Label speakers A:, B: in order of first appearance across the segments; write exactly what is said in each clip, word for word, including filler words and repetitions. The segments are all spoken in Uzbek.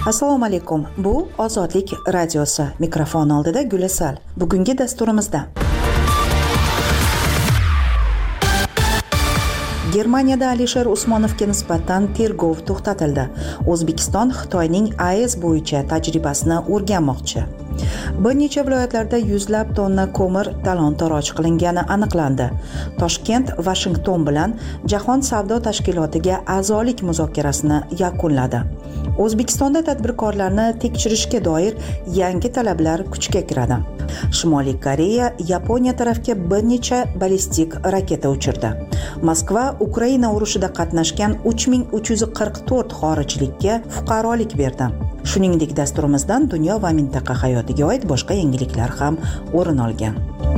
A: Assalomu alaykum. Bu Ozodlik radiosi. Mikrofon oldida Gulisal. Bugungi dasturimizda Germaniyada Alisher Usmonovga nisbatan tergov to'xtatildi. O'zbekiston Xitoyning A E S bo'yicha tajribasini o'rganmoqchi. Bir necha viloyatlarda yuzlab tonna ko'mir talon-toroj qilingani aniqlandi. Toshkent Washington bilan Jahon savdo tashkilotiga a'zolik muzokarasini yakunladi. O'zbekistonda tadbirkorlarni tekshirishga doir yangi talablar kuchga kiradi. Shimoliy Koreya Yaponiya tarafga bir necha ballistik raketa uchirdi. Moskva Ukraina urushida qatnashgan uch ming uch yuz qirq to'rt xorijlikka fuqarolik berdi. Shuningdek, dasturimizdan dunyo va mintaqa hayotiga oid boshqa yangiliklar ham o'rin olgan.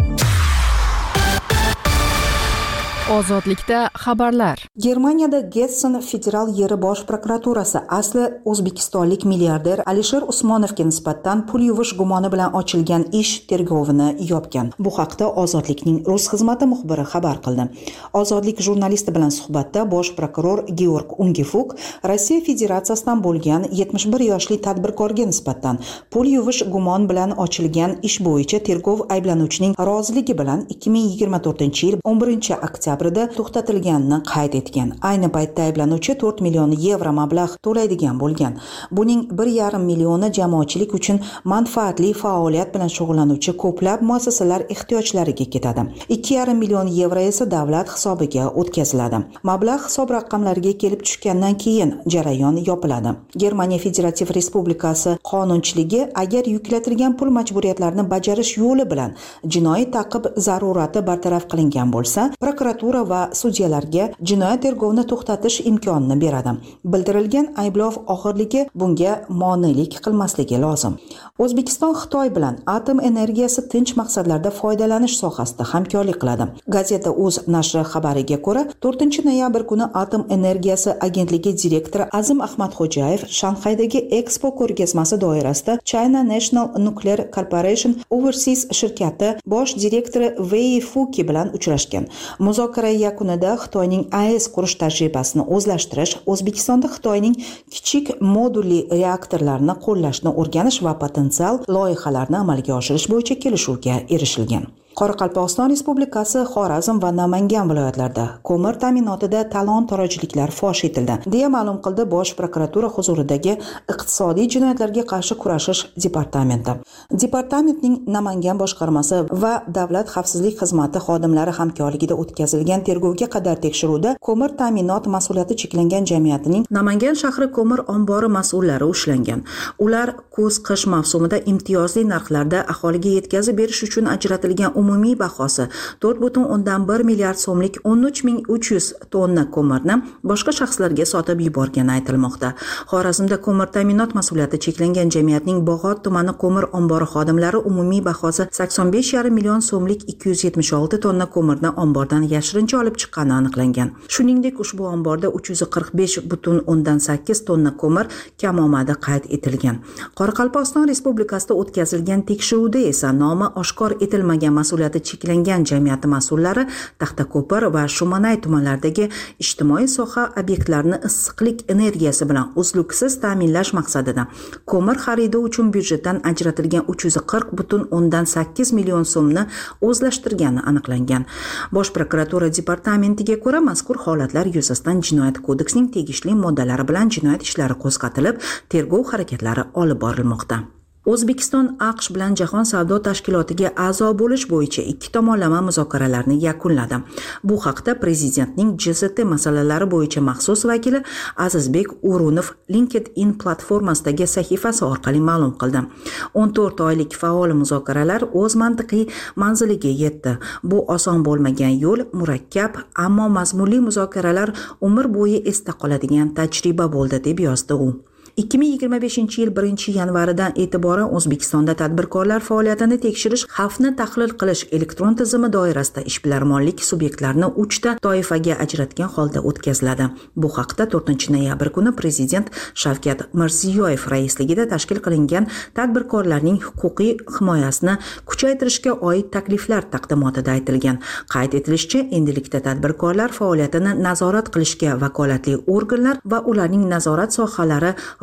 B: Ozodlikda xabarlar.
A: Germaniyada Gessen federal yeri bosh prokuraturasi asli o'zbekistonlik milliarder Alisher Usmonovga nisbatan pul yuvish gumoni bilan ochilgan ish tergovini yopgan. Bu haqda Ozodlikning rus xizmati muxbiri xabar qildi. Ozodlik jurnalisti bilan suhbatda bosh prokuror Georg Ungefuk Rossiya Federatsiyasidan bo'lgan yetmish bir yoshli tadbirkorga nisbatan pul yuvish gumon bilan ochilgan ish bo'yicha tergov ayblanuvchining roziligi bilan ikki ming yigirma to'rtinchi yil o'n birinchi oktyabr to'xtatilganini qayd etgan. Ayni paytda ayblanuvchi to'rt million yevro mablag' to'laydigan bo'lgan. Buning bir yarim millioni jamoatchilik uchun manfaatli faoliyat bilan shug'ullanuvchi ko'plab muassasalar ehtiyojlariga ketadi. ikki yarim million yevro esa davlat hisobiga o'tkaziladi. Mablag' hisob raqamlariga kelib tushgandan keyin jarayon yopiladi. Germaniya Federativ Respublikasi qonunchiligi agar yuklatilgan pul majburiyatlarini bajarish yo'li bilan jinoiy ta'qib zarurati bartaraf qilingan bo'lsa, prokuratura va sudyalarga jinoyat tergovini to'xtatish imkonini beradi. Bildirilgan ayblov oxirligi bunga monelik qilmasligi lozim. O'zbekiston Xitoy bilan atom energiyasi tinch maqsadlarda foydalanish sohasida hamkorlik qiladi. Gazeta Uz nashri xabariga ko'ra, to'rtinchi noyabr kuni Atom energiyasi agentligi direktori Azim Ahmadxo'jayev Shanxaydagi Expo ko'rgazmasi doirasida China National Nuclear Corporation Overseas shirkati bosh direktori Wei Fuki bilan uchrashgan. Muzokara yakunida Xitoyning A E S qurish tajribasini o'zlashtirish, O'zbekistonda Xitoyning kichik modulli reaktorlarini qo'llashni o'rganish va potensial loyihalarni amalga oshirish bo'yicha kelishuvga erishilgan. Qoraqalpog'iston Respublikasi Xorazm va Namangan viloyatlarida ko'mir ta'minotida talon-torojliklar fosh etildi, deya ma'lum qildi Bosh prokuratura huzuridagi iqtisodiy jinoyatlarga qarshi kurashish departamenti. Departamentning Namangan boshqarmasi va Davlat xavfsizlik xizmati xodimlari hamkorligida o'tkazilgan tergovga qadar tekshiruvda ko'mir ta'minot mas'uliyati cheklangan jamiyatining Namangan shahri ko'mir ombori mas'ullari ushlangan. Ular kuz-qish mavsumida imtiyozli narxlarda aholiga yetkazib berish uchun ajratilgan umumiy bahosi to'rt butun o'ndan bir milliard so'mlik o'n uch ming uch yuz tonna ko'mirni boshqa shaxslarga sotib yuborgani aytilmoqda. Xorazmda ko'mir ta'minot mas'uliyati cheklangan jamiyatning Bog'ot tumani ko'mir ombori xodimlari umumiy bahosi sakson besh yarim million so'mlik ikki yuz yetmish olti tonna ko'mirni ombordan yashirincha olib chiqqani aniqlangan. Shuningdek, ushbu omborda uch yuz qirq besh butun o'ndan sakkiz tonna ko'mir kamomadi qayd etilgan. Qoraqalpog'iston Respublikasida o'tkazilgan tekshiruvda esa nomi oshkor etilmagan mas'uliyati cheklangan jamiyati mas'ullari Taxtako'pir va Shumanay tumanlaridagi ijtimoiy soha obyektlarini issiqlik energiyasi bilan uzluksiz ta'minlash maqsadida ko'mir xaridi uchun byudjetdan ajratilgan uch yuz qirq butun o'ndan sakkiz million so'mni o'zlashtirgani aniqlangan. Bosh prokuratura departamentiga ko'ra, mazkur holatlar yuzasidan Jinoyat kodeksining tegishli moddalari bilan jinoyat ishlari qo'zg'atilib, tergov harakatlari olib borilmoqda. O'zbekiston AQSh bilan Jahon savdo tashkilotiga a'zo bo'lish bo'yicha ikki tomonlama muzokaralarni yakunladi. Bu haqda prezidentning G S T masalalari bo'yicha maxsus vakili Azizbek O'runov LinkedIn platformasidagi sahifasi orqali ma'lum qildi. o'n to'rt oylik faol muzokaralar o'z mantiqiy manziliga yetdi. Bu oson bo'lmagan yo'l, murakkab, ammo mazmunli muzokaralar umr bo'yi esda qoladigan tajriba bo'ldi, deb yozdi u. ikki ming yigirma beshinchi yil birinchi yanvaridan e'tiboran O'zbekistonda tadbirkorlar faoliyatini tekshirish, xavfni tahlil qilish elektron tizimi doirasida ishbilarmonlik subyektlarini uchta toifaga ajratgan holda o'tkaziladi. Bu haqda to'rtinchi noyabr kuni Prezident Shavkat Mirziyoyev raisligida tashkil qilingan tadbirkorlarning huquqiy himoyasini kuchaytirishga oid takliflar taqdimotida aytilgan. Qayd etilishicha, endilikda tadbirkorlar faoliyatini nazorat qilishga vakolatli organlar va ularning nazorat sohalari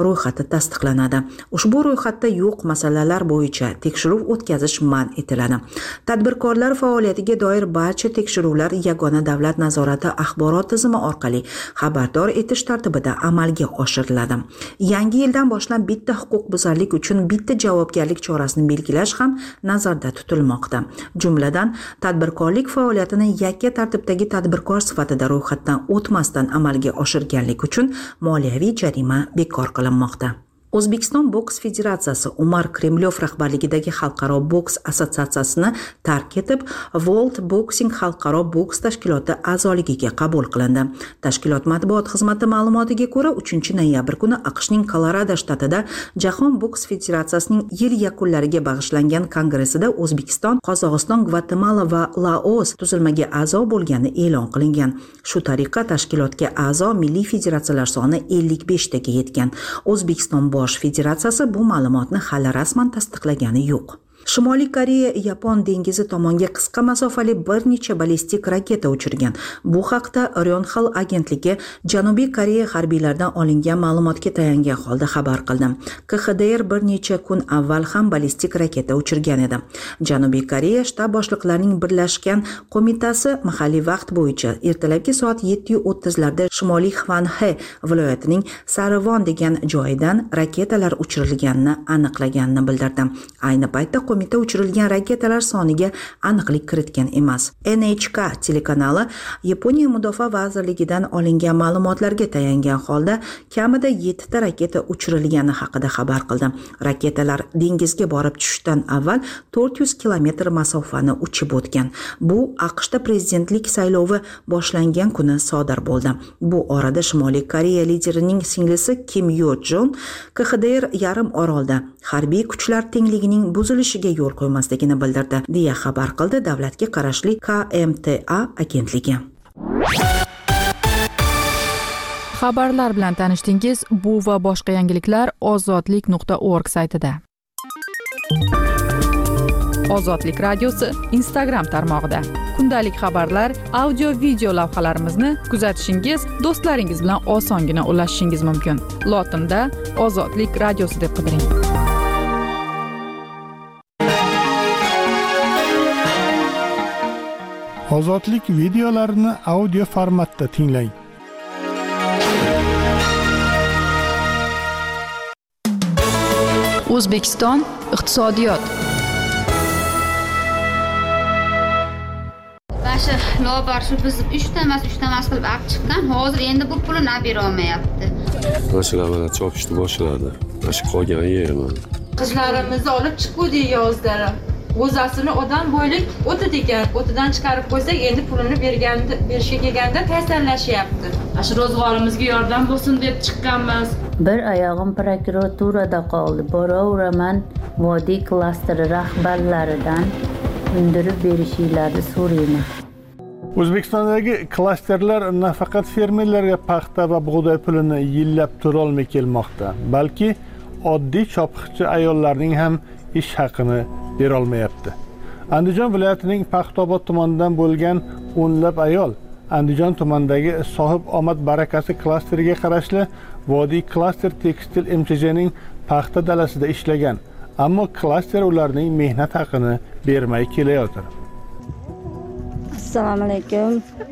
A: ro'yxati tasdiqlanadi. Ushbu ro'yxatda yo'q masalalar bo'yicha tekshiruv o'tkazish man etiladi. Tadbirkorlar faoliyatiga doir barcha tekshiruvlar yagona davlat nazorati axborot tizimi orqali xabardor etish tartibida amalga oshiriladi. Yangi yildan boshlab bitta huquqbuzarlik uchun bitta javobgarlik chorasini belgilash ham nazarda tutilmoqda. Jumladan, tadbirkorlik faoliyatini yakka tartibdagi tadbirkor sifatida ro'yxatdan o'tmasdan amalga oshirganlik uchun moliyaviy jarima bekor qilinmoqda. O'zbekiston boks federatsiyasi Umar Kremlyov rahbarligidagi Xalqaro boks assotsiatsiyasini tark etib, World Boxing xalqaro boks tashkiloti a'zoligiga qabul qilindi. Tashkilot matbuot xizmati ma'lumotiga ko'ra, uchinchi noyabr kuni AQShning Kolorado shtatida Jahon boks federatsiyasining yil yakunlariga bag'ishlangan kongressida O'zbekiston, Qozog'iston, Gvatemala va Laos tuzilmaga a'zo bo'lgani e'lon qilingan. Shu tariqa tashkilotga a'zo milliy federatsiyalar soni ellik besh taga yetgan. O'zbekiston Bosh federatsiyasi bu ma'lumotni hali rasman tasdiqlagani yo'q. Shimoliy Koreya Yapon dengizi tomonga qisqa masofali bir necha ballistik raketa uchirgan. Bu haqda Yonhap agentligi Janubiy Koreya harbiylaridan olingan ma'lumotga tayangan holda xabar qildi. K X D R bir necha kun avval ham ballistik raketa uchirgan edi. Janubiy Koreya shtab boshliqlarining birlashgan qo'mitasi mahalliy vaqt bo'yicha ertalabki soat yetti o'ttiz larda Shimoliy Hvanhe viloyatining Sarvon degan joyidan raketalar uchirilganini aniqlaganini bildirdi. Ayni paytda qo'mita uchirilgan raketalar soniga aniqlik kiritgan emas. N H K telekanali Yaponiya mudofaa vazirligidan olingan ma'lumotlarga tayangan holda kamida yetti ta raketa uchirilgani haqida xabar qildi. Raketalar dengizga borib tushishdan avval to'rt yuz kilometr masofani uchib o'tgan. Bu AQShda prezidentlik saylovi boshlangan kuni sodir bo'ldi. Bu orada Shimoliy Koreya liderining singlisi Kim Yo Jong K X D R yarim orolda harbiy kuchlar tengligining buzilishiga yo'l qo'ymasligini bildirdi, deya xabar qildi davlatga qarashli K M T A agentligi.
B: Xabarlar bilan tanishdingiz. Bu va boshqa yangiliklar ozodlik nuqta org saytida. Ozodlik radiosi Instagram tarmog'ida. Kundalik xabarlar, audio video lavhalarimizni kuzatishingiz, do'stlaringiz bilan osongina ulashishingiz mumkin. Lotinda Ozodlik radiosi deb qidiring.
C: Ozodlik videolarini audio formatda tinglang.
B: O'zbekiston iqtisodiyot.
D: Shu lobar shu biz uchta emas, uchta emas qilib olib chiqqan. Hozir endi bu pulini olib bera olmayapti.
E: Mashalar mana chopishni boshladi. Mana qolgan yerman.
F: Qizlarimizni olib chiquvdi yozlari. O'zasini odam bo'ylik o'ti degan, o'tidan chiqarib qo'ysak, endi pulini berganda, berishga kelganda tayyorlashyapti.
G: Shu ro'zg'orimizga yordam bo'lsin deb chiqqanmiz.
H: Bir oyog'im prokuraturada qoldi. Boraveraman vodiy klasteri rahbarlaridan undirib berishingizni so'rayman.
C: O'zbekistondagi klasterlar nafaqat fermerlarga paxta va bug'doy pulini yillab to'la olmay kelmoqda, balki oddiy chopiqchi ayollarning ham ish haqini bera olmayapti. Andijon viloyatining Paxtaobod tumanidan bo'lgan o'nlab ayol Andijon tumanidagi Sohib omad barakasi klasteriga qarashli Vodiy klaster tekstil M Ch Jning paxta dalasida ishlagan, ammo klaster ularning mehnat haqini bermay kelayotir.
I: Assalomu alaykum.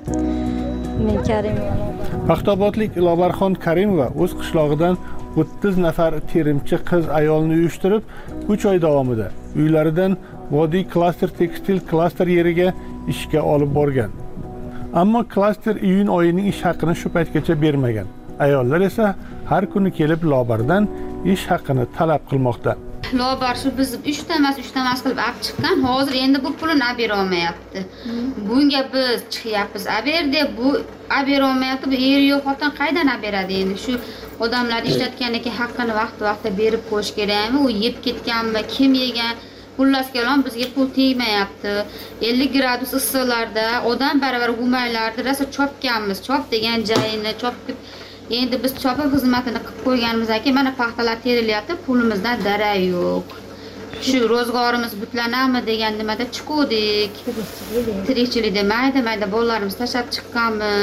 I: Men Karimova.
C: Paxtaobodlik Lobarxon Karimova o'z qishlog'idan o'ttiz nafar terimchi qiz ayolni uyushtirib, uch oy davomida uylaridan Vodiy klaster tekstil klaster yeriga ishga olib borgan. Ammo klaster iyun oyining ish haqini shu paytgacha bermagan. Ayollar esa har kuni kelib Lobardan ish haqini talab qilmoqda.
D: Lobar shu biz uchta emas, uchta emas qilib olib chiqqan. Hozir endi bu pulini olib bera olmayapti. Bunga biz chiqyapmiz, olib ber deb, bu olib bera olmayapti. Bu er yo'q xotin qaydan olib beradi endi? Shu odamlar ishlatgandan keyin haqqini vaqt-vaqtida berib qo'yish kerakmi? U yeb ketganmi, kim yegan? Xullas kalom bizga pul tegmayapti. ellik gradus issiqlarda, odam baravar gumaylarda rosa chopganmiz. Chop degan joyini chopib, endi biz chopib xizmatini qilib qo'yganimizdan keyin mana paxtalar terilyapti, pulimizdan darak yo'q. Shu ro'zg'orimiz butlanami degan nimada chiqdik. Tirikchilik demaydi, mayda bolalarimiz tashlab chiqqanmiz.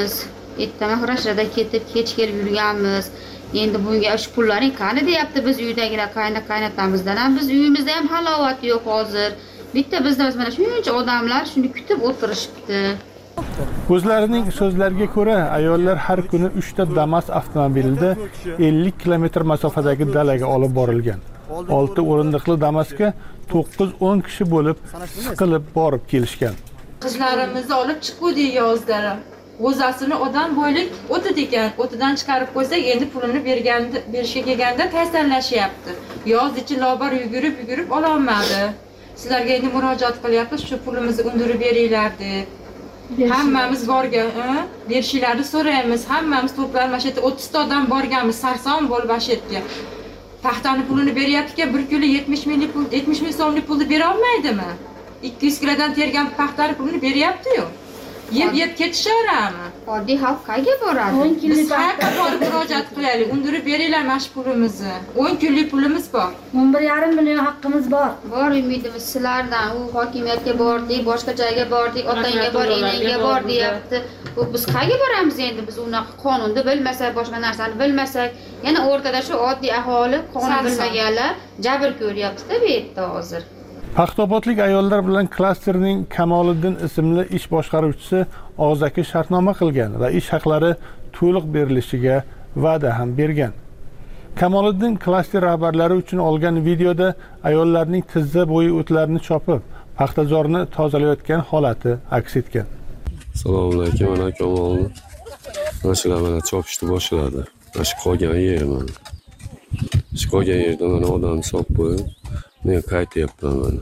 D: ertaman rashada ketib kech kelib yurganmiz. Endi bunga shu pullaring qani deyapti biz uydagilar, qayna qaynatamizdan ham biz uyimizda ham halovat yo'q hozir. Bitta bizda mana shuncha odamlar shuni kutib o'tirishibdi.
C: O'zlarining so'zlariga ko'ra, ayollar har kuni uchta Damas avtomobilida ellik kilometr masofadagi dalaga olib borilgan. olti o'rindiqli Damasga to'qqiz o'n kishi bo'lib siqilib borib kelishgan.
F: Qizlarimizni olib chiquvdik yozda. O'zasini odam bo'ylik o'tid ekan, o'tidan chiqarib qo'ysak, endi pulini berganda, berishga kelganda tayyorlashyapti. Yoz ichi lobar yugurib, yugurib ola olmadi. Sizlarga endi murojaat qilyapmiz, shu pulimizni undirib beringlar deb. Hammamiz borgan, berishinglarni so'raymiz. Hammamiz to'planib mana shu yerda o'ttiz ta odam borganmiz, sarson bo'lib mana shu yerga. Paxtani pulini beryapti-ki, bir kilo yetmish ming pul, yetmish ming so'mlik pulni bera olmaydimi? ikki yuz kilodan tergan paxtani pulini beryapti-yu. Yeb yeb ketishaverami?
D: Oddiy xalq qayerga boradi?
F: Biz qayerga borib murojaat qilaylik? Undirib beringlar mana shu pulimizni. o'n kunlik pulimiz bor.
I: o'n bir yarim million haqqimiz bor.
D: Bor umidimiz sizlardan. U hokimiyatga bordik, boshqa joyga bordik, otangga bor, enangga bor deyapti. Bu biz qayerga boramiz endi? Biz unaqa qonunni bilmasak, boshqa narsani bilmasak, yana o'rtada shu oddiy aholi qonun bilmaganlar jabr ko'ryapti-da bu yerda hozir.
C: Paxtobodlik ayollar bilan klasterning Kamoliddin ismli ish boshqaruvchisi og'zaki shartnoma qilgan va ish haqlari to'liq berilishiga va'da ham bergan. Kamoliddin klaster rahbarlari uchun olgan videoda ayollarning tizza bo'yi o'tlarini chopib, paxtazorni tozalayotgan holati aks etgan.
E: Assalomu alaykum, mana Kamolni. Mana shular mana chopishni boshladi. Mana shu qolgan yeri mana. Shu qolgan yerda mana odam sop qo'yib men qaytyapman mana.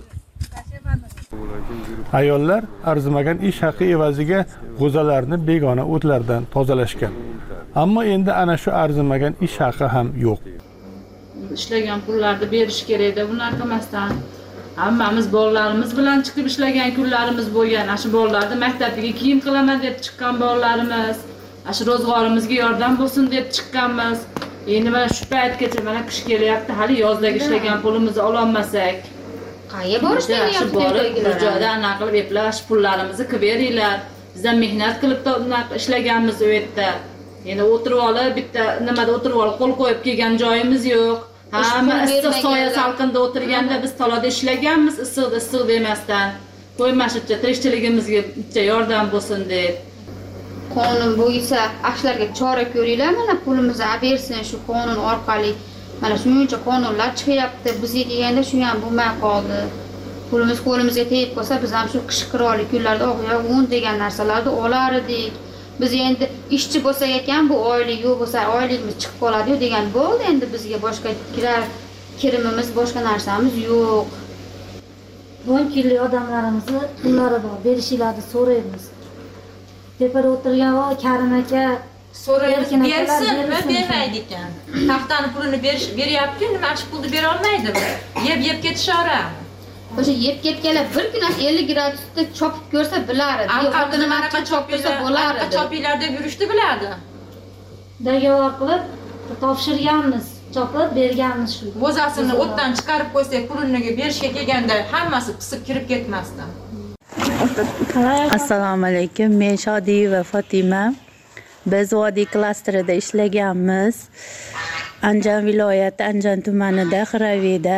C: Ayollar arzimagan ish haqi evaziga g'o'zalarni begona o'tlardan tozalashgan. Ammo endi ana shu arzimagan ish haqi ham yo'q.
G: Ishlagan pullarni berish kerak edi, bunaqa emasdan. Hammamiz bolalarimiz bilan chiqib ishlagan kunlarimiz bo'lgan. Ana shu bolalarni maktabiga kiyim qilaman deb chiqqan bolalarimiz, ana shu ro'zg'orimizga yordam bo'lsin deb chiqqanmiz. Endi mana shu paytgacha mana qish kelyapti, hali yozdagi ishlagan pulimizni ola olmasak,
D: qayerga borish kerak?
G: Borib bir joyda anaqa qilib eplar, shu pullarimizni qilib beringlar. Bizdan mehnat qilib ishlaganmiz u yerda. Endi o'tirib olib, bitta nimada o'tirib olib, qo'l qo'yib kelgan joyimiz yo'q. Hamma issiq soya salqinda o'tirganda biz tolada ishlaganmiz, issiq issiq demasdan. Qo'ymashicha tirikchiligimizga bitta yordam bo'lsin deb.
D: Qonun bo'yicha ashlarga chora ko'ringlar, mana pulimizni olib bersin shu qonun orqali. Mana shuncha qonunlar chiqyapti, bizga kelganda shu ham bo'lmay qoldi. Pulimiz qo'limizga tegib qolsa, biz ham shu qish qiroli kunlarda oqyoq un degan narsalarni olar edik. Biz endi ishchi bo'lsak ekan, bu oylik yo'q bo'lsa, oyligimiz chiqib qoladi degan bo'ldi. Endi bizga boshqa kirar kirimimiz, boshqa narsamiz yo'q.
I: o'n kunlik odamlarimizni pullari bor, berishinglarni so'raymiz. Tepada o'tirgan va Karim aka
F: so'raymiz, bersin va bermaydi ekan. Paxtani pulini berish beryapti, nima shu pulni bera olmaydimi? Yeb yeb ketishaveradi.
D: O'sha yeb ketganlar bir kun ellik gradusda chopib ko'rsa bilar edi.
F: Yo'qotini manaqa chopib ko'rsa bo'lar edi. Chopinglar deb yurishdi biladi.
I: Dagovar qilib topshirganmiz, chopib berganmiz shu.
F: O'zasini o'tdan chiqarib qo'ysak, pulini berishga kelganda hammasi pisib kirib ketmasdi.
H: Assalomu alaykum, men Shodiyeva Fatima. Biz Vodiy klasterida ishlaganmiz. Andijon viloyati Andijon tumanida Xiravida.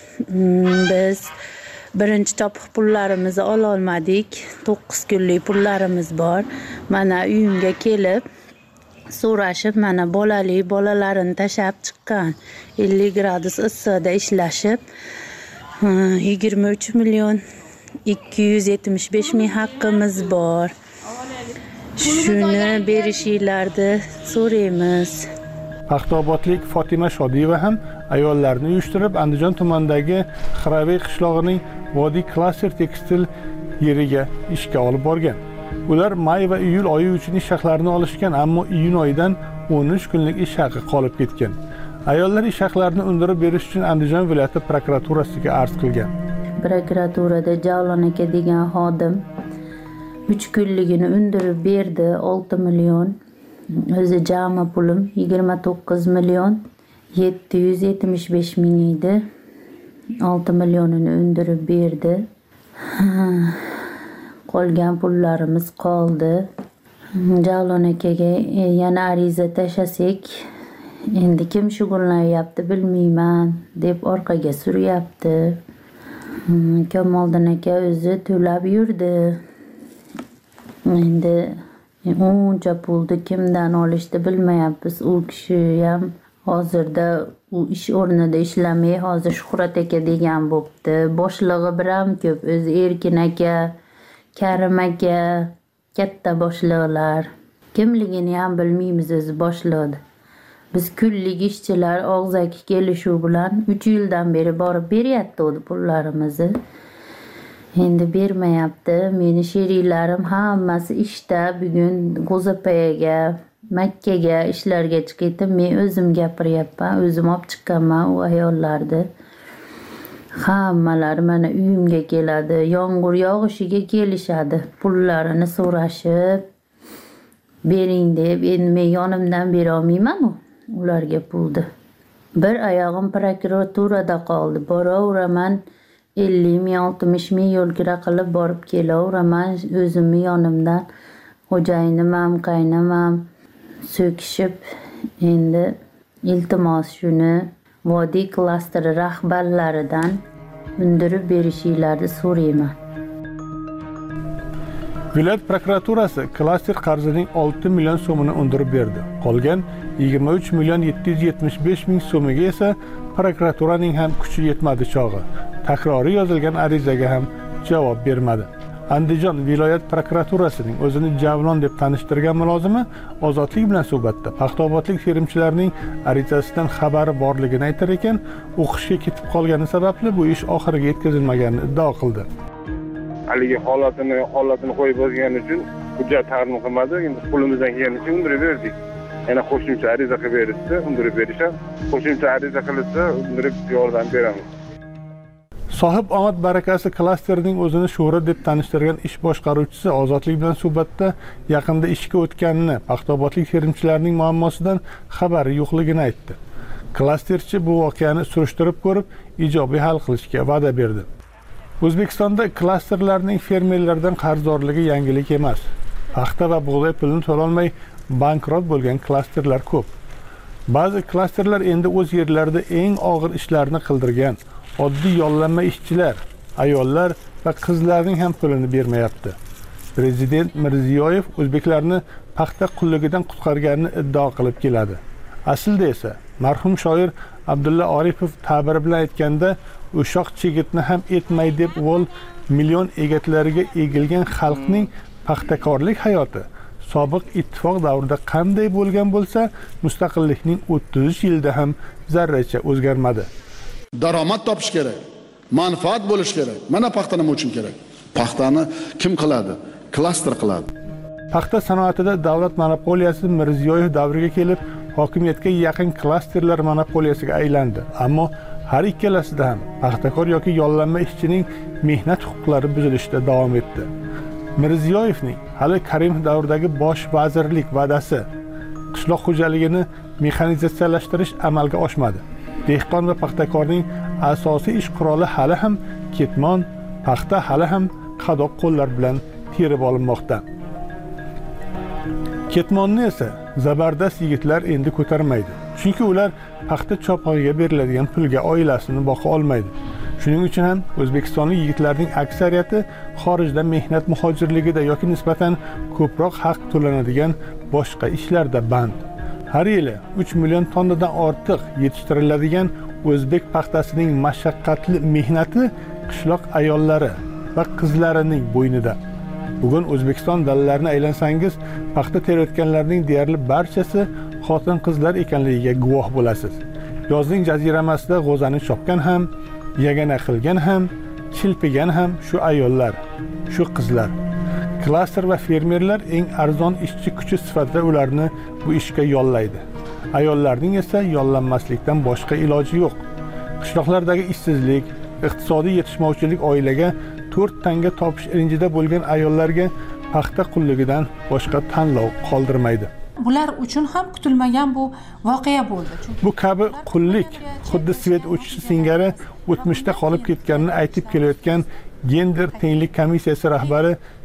H: Biz birinchi chopiq pullarimizni ola olmadik. to'qqiz kunlik pullarimiz bor. Mana uyimga kelib so'rashib, mana bolali bolalarini tashab chiqqan. ellik gradus issiqda ishlashib, yigirma uch million ikki yuz yetmish besh ming haqqimiz bor. Shuni berishinglarni so'raymiz.
C: Paxtobodlik Fatima Shodiyeva ham ayollarni uyushtirib Andijon tumanidagi Xiraviy qishlog'ining Vodiy klaster tekstil yeriga ishga olib borgan. Ular may va iyul oyi uchun ish haqlarini olishgan, ammo iyun oyidan o'n uch kunlik ish haqi qolib ketgan. Ayollar ish haqlarini undirib berish uchun Andijon viloyati prokuraturasiga arz qilgan.
H: Prokuraturada Javlon aka degan xodim uch kunligini undirib berdi, olti million. O'zi jami pulim yigirma to'qqiz million yetti yuz yetmish besh ming edi. olti millionini undirib berdi. Qolgan pullarimiz qoldi. Javlon akaga yana ariza tashlasak, endi kim shug'ullanyapti bilmayman deb orqaga suryapti. Kamoliddin aka o'zi to'lab yurdi. Endi uncha pulni kimdan olishni bilmayapmiz. U kishi ham hozirda u ish o'rnida ishlamay, hozir Shuhrat aka degan bo'pti. Boshlig'i biram ko'p, o'zi Erkin aka, Karim aka, katta boshliqlar. Kimligini ham bilmaymiz o'zi boshliqni. Biz kunlik ishchilar og'zaki kelishuv bilan uch yildan beri borib beryapti o'zi pullarimizni. Endi bermayapti. Meni sheriklarim hammasi ishda. Bugun G'o'zapayaga, Makkaga ishlarga chiqaydi. Men o'zim gapiryapman, o'zim olib chiqqanman u ayollarni. Hammalari mana uyimga keladi. Yomg'ir yog'ishiga kelishadi. Pullarini so'rashib bering deb. Endi men yonimdan bera olmayman ularga pulni. Bir oyog'im prokuraturada qoldi. Boraveraman ellik ming oltmish ming yo'lkira qilib borib kelaveraman. O'zimni yonimdan xo'jayinim ham, qaynam ham so'kishib, endi iltimos shuni Vodiy klasteri rahbarlaridan undirib berishingizni so'rayman.
C: Viloyat prokuraturasi klaster qarzining olti million so'mini undirib berdi. Qolgan yigirma uch million yetti yuz yetmish besh ming so'miga esa prokuraturaning ham kuchi yetmadi chog'i. Takroriy yozilgan arizaga ham javob bermadi. Andijon viloyat prokuraturasining o'zini Javlon deb tanishtirgan mulozimi Ozodlik bilan suhbatda paxtaobodlik terimchilarning arizasidan xabari borligini aytar ekan, o'qishga ketib qolgani sababli bu ish oxiriga yetkazilmaganini iddao qildi.
J: Haligi holatini holatini qo'yib o'zgani uchun hujjat taqdim qilmadi. Endi qo'limizdan kelganicha undirib berdik. Yana qo'shimcha ariza qilib berishdi, undirib berishadi. Qo'shimcha ariza qilsa, undirib yordam beramiz.
C: Sohib omad barakasi klasterining o'zini Shuhrat deb tanishtirgan ish boshqaruvchisi Ozodlik bilan suhbatda yaqinda ishga o'tganini, paxtaobodlik terimchilarning muammosidan xabari yo'qligini aytdi. Klasterchi bu voqeani surishtirib ko'rib, ijobiy hal qilishga va'da berdi. O'zbekistonda klasterlarning fermerlardan qarzdorligi yangilik emas. Paxta va bug'doy pulini to'lolmay bankrot bo'lgan klasterlar ko'p. Ba'zi klasterlar endi o'z yerlarida eng og'ir ishlarni qildirgan oddiy yollanma ishchilar, ayollar va qizlarning ham pulini bermayapti. Prezident Mirziyoyev o'zbeklarni paxta qulligidan qutqarganini iddao qilib keladi. Aslida esa marhum shoir Abdulla Oripov ta'biri bilan aytganda, o'shoq chigitni ham etmay deb vol million egatlariga egilgan xalqning paxtakorlik hayoti sobiq ittifoq davrida qanday bo'lgan bo'lsa, mustaqillikning o'ttiz uch yilda ham zarracha o'zgarmadi.
K: Daromad topish kerak, manfaat bo'lish kerak. Mana paxta nima uchun kerak? Paxtani kim qiladi? Klaster qiladi.
C: Paxta sanoatida davlat monopoliyasi Mirziyoyev davriga kelib, hokimiyatga yaqin klasterlar monopoliyasiga aylandi. Ammo har ikkalasida ham paxtakor yoki yollanma ishchining mehnat huquqlari buzilishda davom etdi. Mirziyoyevning hali Karimov davridagi bosh vazirlik va'dasi qishloq xo'jaligini mexanizatsiyalashtirish amalga oshmadi. Dehqon va paxtakorning asosiy ish quroli hali ham ketmon, paxta hali ham qadoq qo'llar bilan terib olinmoqda. Ketmonni esa zabardast yigitlar endi ko'tarmaydi. Chunki ular paxta chopog'iga beriladigan pulga oilasini boqa olmaydi. Shuning uchun ham O'zbekistonlik yigitlarning aksariyati xorijda mehnat muhojirligida yoki nisbatan ko'proq haq to'lanadigan boshqa ishlarda band. Har yili uch million tonnadan ortiq yetishtiriladigan o'zbek paxtasining mashaqqatli mehnati qishloq ayollari va qizlarining bo'ynida. Bugun O'zbekiston dallalarini aylansangiz, paxta terayotganlarning deyarli barchasi xotin-qizlar ekanligiga guvoh bo'lasiz. Yozning jaziramasida g'o'zani chopgan ham, yagana qilgan ham, chilpigan ham shu ayollar, shu qizlar. Klaster va fermerlar eng arzon ishchi kuchi sifatida ularni bu ishga yollaydi. Ayollarning esa yollanmaslikdan boshqa iloji yo'q. Qishloqlardagi ishsizlik, iqtisodiy yetishmovchilik oilaga to'rt tanga topish ilinjida bo'lgan ayollarga paxta qulligidan boshqa tanlov qoldirmaydi.
L: Bular uchun ham kutilmagan bu voqea bo'ldi.
C: Bu kabi qullik xuddi svet o'chishi singari o'tmishda qolib ketganini aytib kelayotgan Gender tenglik komissiyasi rahbari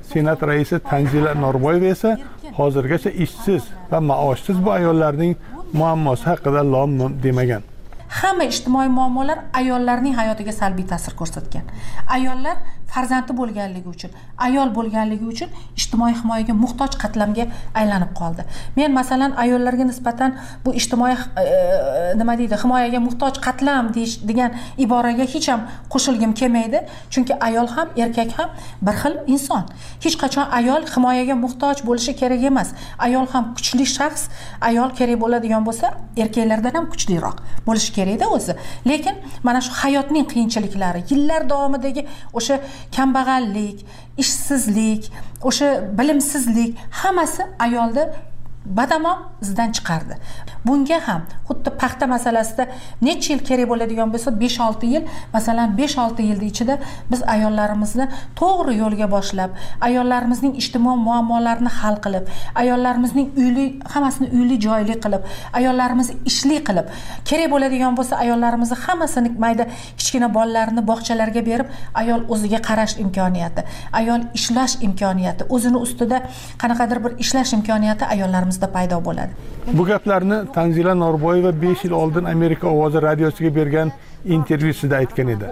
C: Senat raisi Tanzila Norboyeva esa hozirgacha ishsiz va maoshsiz bu ayollarning muammosi haqida lom-mim demagan.
L: Hamma ijtimoiy muammolar ayollarning hayotiga salbiy ta'sir ko'rsatgan. Ayollar farzandi bo'lganligi uchun, ayol bo'lganligi uchun ijtimoiy himoyaga muhtoj qatlamga aylanib qoldi. Men masalan ayollarga nisbatan bu ijtimoiy e, nima deydi, himoyaga muhtoj qatlam degan iboraga hech ham qo'shilgim kelmaydi, chunki ayol ham, erkak ham bir xil inson. Hech qachon ayol himoyaga muhtoj bo'lishi kerak emas. Ayol ham kuchli shaxs, ayol kerak bo'ladigan bo'lsa, erkaklardan ham kuchliroq bo'lishi kerak-da o'zi. Lekin mana shu hayotning qiyinchiliklari, yillar davomidagi o'sha kambag'allik, ishsizlik, o'sha bilimsizlik hammasi ayolni badamom izdan chiqardi. Bunga ham xuddi paxta masalasida necha yil kerak bo'ladigan bo'lsa, besh olti yil, masalan besh olti yil ichida biz ayollarimizni to'g'ri yo'lga boshlab, ayollarimizning ijtimoiy muammolarini hal qilib, ayollarimizning uyli, hammasini uyli joyli qilib, ayollarimizni ishli qilib, kerak bo'ladigan bo'lsa ayollarimizni hammasini mayda kichkina bolalarini bog'chalarga berib, ayol o'ziga qarash imkoniyati, ayol ishlash imkoniyati, o'zini ustida qanaqadir bir ishlash imkoniyati ayollarimiz paydo bo'ladi.
C: Bu gaplarni Tanzila Norboyeva besh yil oldin Amerika ovozi radiosiga bergan intervyusida aytgan edi.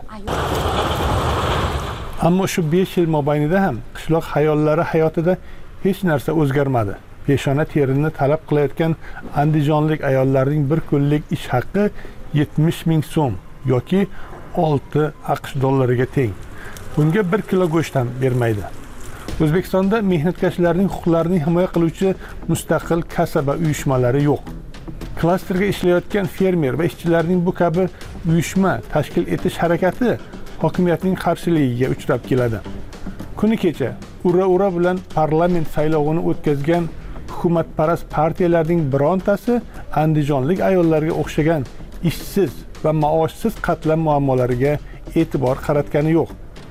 C: Ammo shu besh yil mobaynida ham qishloq ayollari hayotida hech narsa o'zgarmadi. Peshona terini talab qilayotgan andijonlik ayollarning bir kunlik ish haqqi yetmish ming so'm yoki olti aqsh dollariga teng. Bunga bir kilo go'sht ham bermaydi. O'zbekistonda mehnatkashlarning huquqlarini himoya qiluvchi mustaqil kasaba uyushmalari yo'q. Klasterga ishlayotgan fermer va ishchilarning bu kabi uyushma tashkil etish harakati hokimiyatning qarshiligiga uchrab keladi. Kuni kecha ura-ura bilan parlament saylovini o'tkazgan hukumatparast partiyalarning birontasi andijonlik ayollarga o'xshagan ishsiz va maoshsiz qatlam muammolariga e'tibor qaratgani yo'q.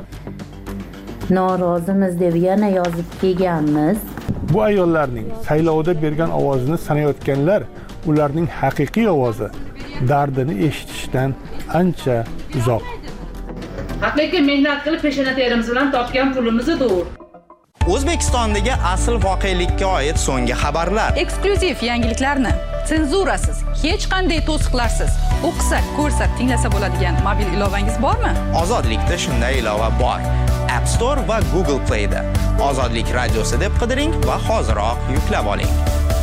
H: Norozimiz deb yana yozib kelganmiz.
C: Bu ayollarning saylovda bergan ovozini sanayotganlar ularning haqiqiy ovozi, dardini eshitishdan ancha uzoq.
G: Haqiqiy mehnat qilib peshona terimiz bilan topgan pulimizni dur.
M: O'zbekistondagi asl voqelikka oid so'nggi xabarlar.
B: Eksklyuziv yangiliklarni senzurasiz, hech qanday to'siqlarsiz o'qisa, ko'rsa, tinglasa bo'ladigan mobil ilovangiz bormi?
M: Ozodlikda shunday ilova bor. App Store va Google Play da Ozodlik radiosi deb qidiring va hoziroq yuklab oling.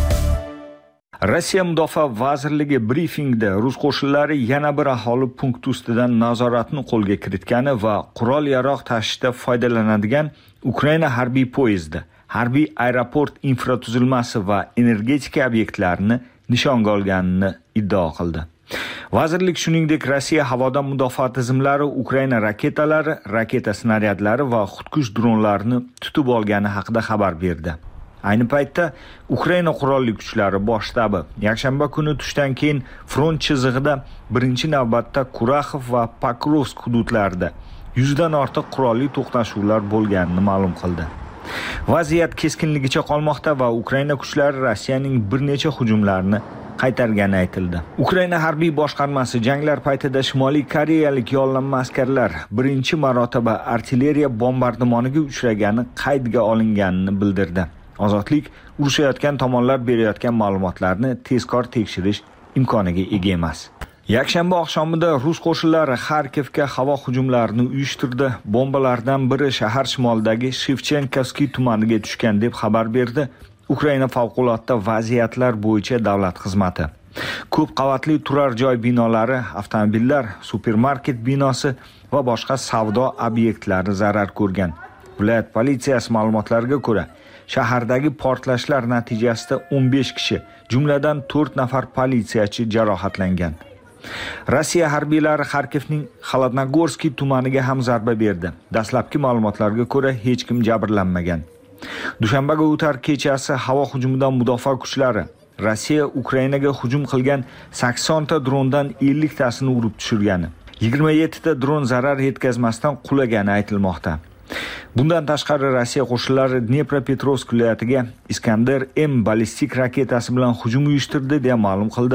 N: Rossiya Mudofaa vazirligi brifingda rus qo'shinlari yana bir aholi punkti ustidan nazoratni qo'lga kiritgani va qurol-yarog' tashishda foydalanadigan Ukraina harbiy poyezdi, harbiy aeroport infratuzilmasi va energetika obyektlarini nishonga olganini iddao qildi. Vazirlik shuningdek Rossiya havodan mudofaa tizimlari Ukraina raketalari, raketa snaryadlari va xudkush dronlarini tutib olgani haqida xabar berdi. Ayni paytda Ukraina qurolli kuchlari bosh shtabi yakshanba kuni tushdan keyin front chizig'ida birinchi navbatda Kuraxov va Pokrovsk hududlarida yuzdan ortiq qurolli to'qnashuvlar bo'lganini ma'lum qildi. Vaziyat keskinligicha qolmoqda va Ukraina kuchlari Rossiyaning bir necha hujumlarini qaytargani aytildi. Ukraina harbiy boshqarmasi janglar paytida Shimoliy Koreyalik yollanma askarlar birinchi marotaba artilleriya bombardimoniga uchragani qaydga olinganini bildirdi. Ozodlik urushayotgan tomonlar berayotgan ma'lumotlarni tezkor tekshirish imkoniga ega emas. Yakshanba oqshomida rus qo'shinlari Xarkivga havo hujumlarini uyushtirdi. Bombalardan biri shahar shimolidagi Shevchenkovskiy tumaniga tushgan deb xabar berdi Ukraina favqulodda vaziyatlar bo'yicha davlat xizmati. Ko'p qavatli turar joy binolari, avtomobillar, supermarket binosi va boshqa savdo obyektlari zarar ko'rgan. Viloyat politsiyasi ma'lumotlariga ko'ra, shahardagi portlashlar natijasida o'n besh kishi, jumladan to'rt nafar politsiyachi jarohatlangan. Rossiya harbiylari Xarkivning Xolodnogorskiy tumaniga ham zarba berdi. Dastlabki ma'lumotlarga ko'ra hech kim jabrlanmagan. Dushanbaga o'tar kechasi havo hujumidan mudofaa kuchlari Rossiya Ukrainaga hujum qilgan sakson ta drondan ellik tasini urib tushirgani, yigirma yetti ta dron zarar yetkazmasdan qulagani aytilmoqda. Bundan tashqari Rossiya qo'shinlari Dnepropetrovsk viloyatiga Iskander M ballistik raketasi bilan hujum uyushtirdi deya ma'lum qildi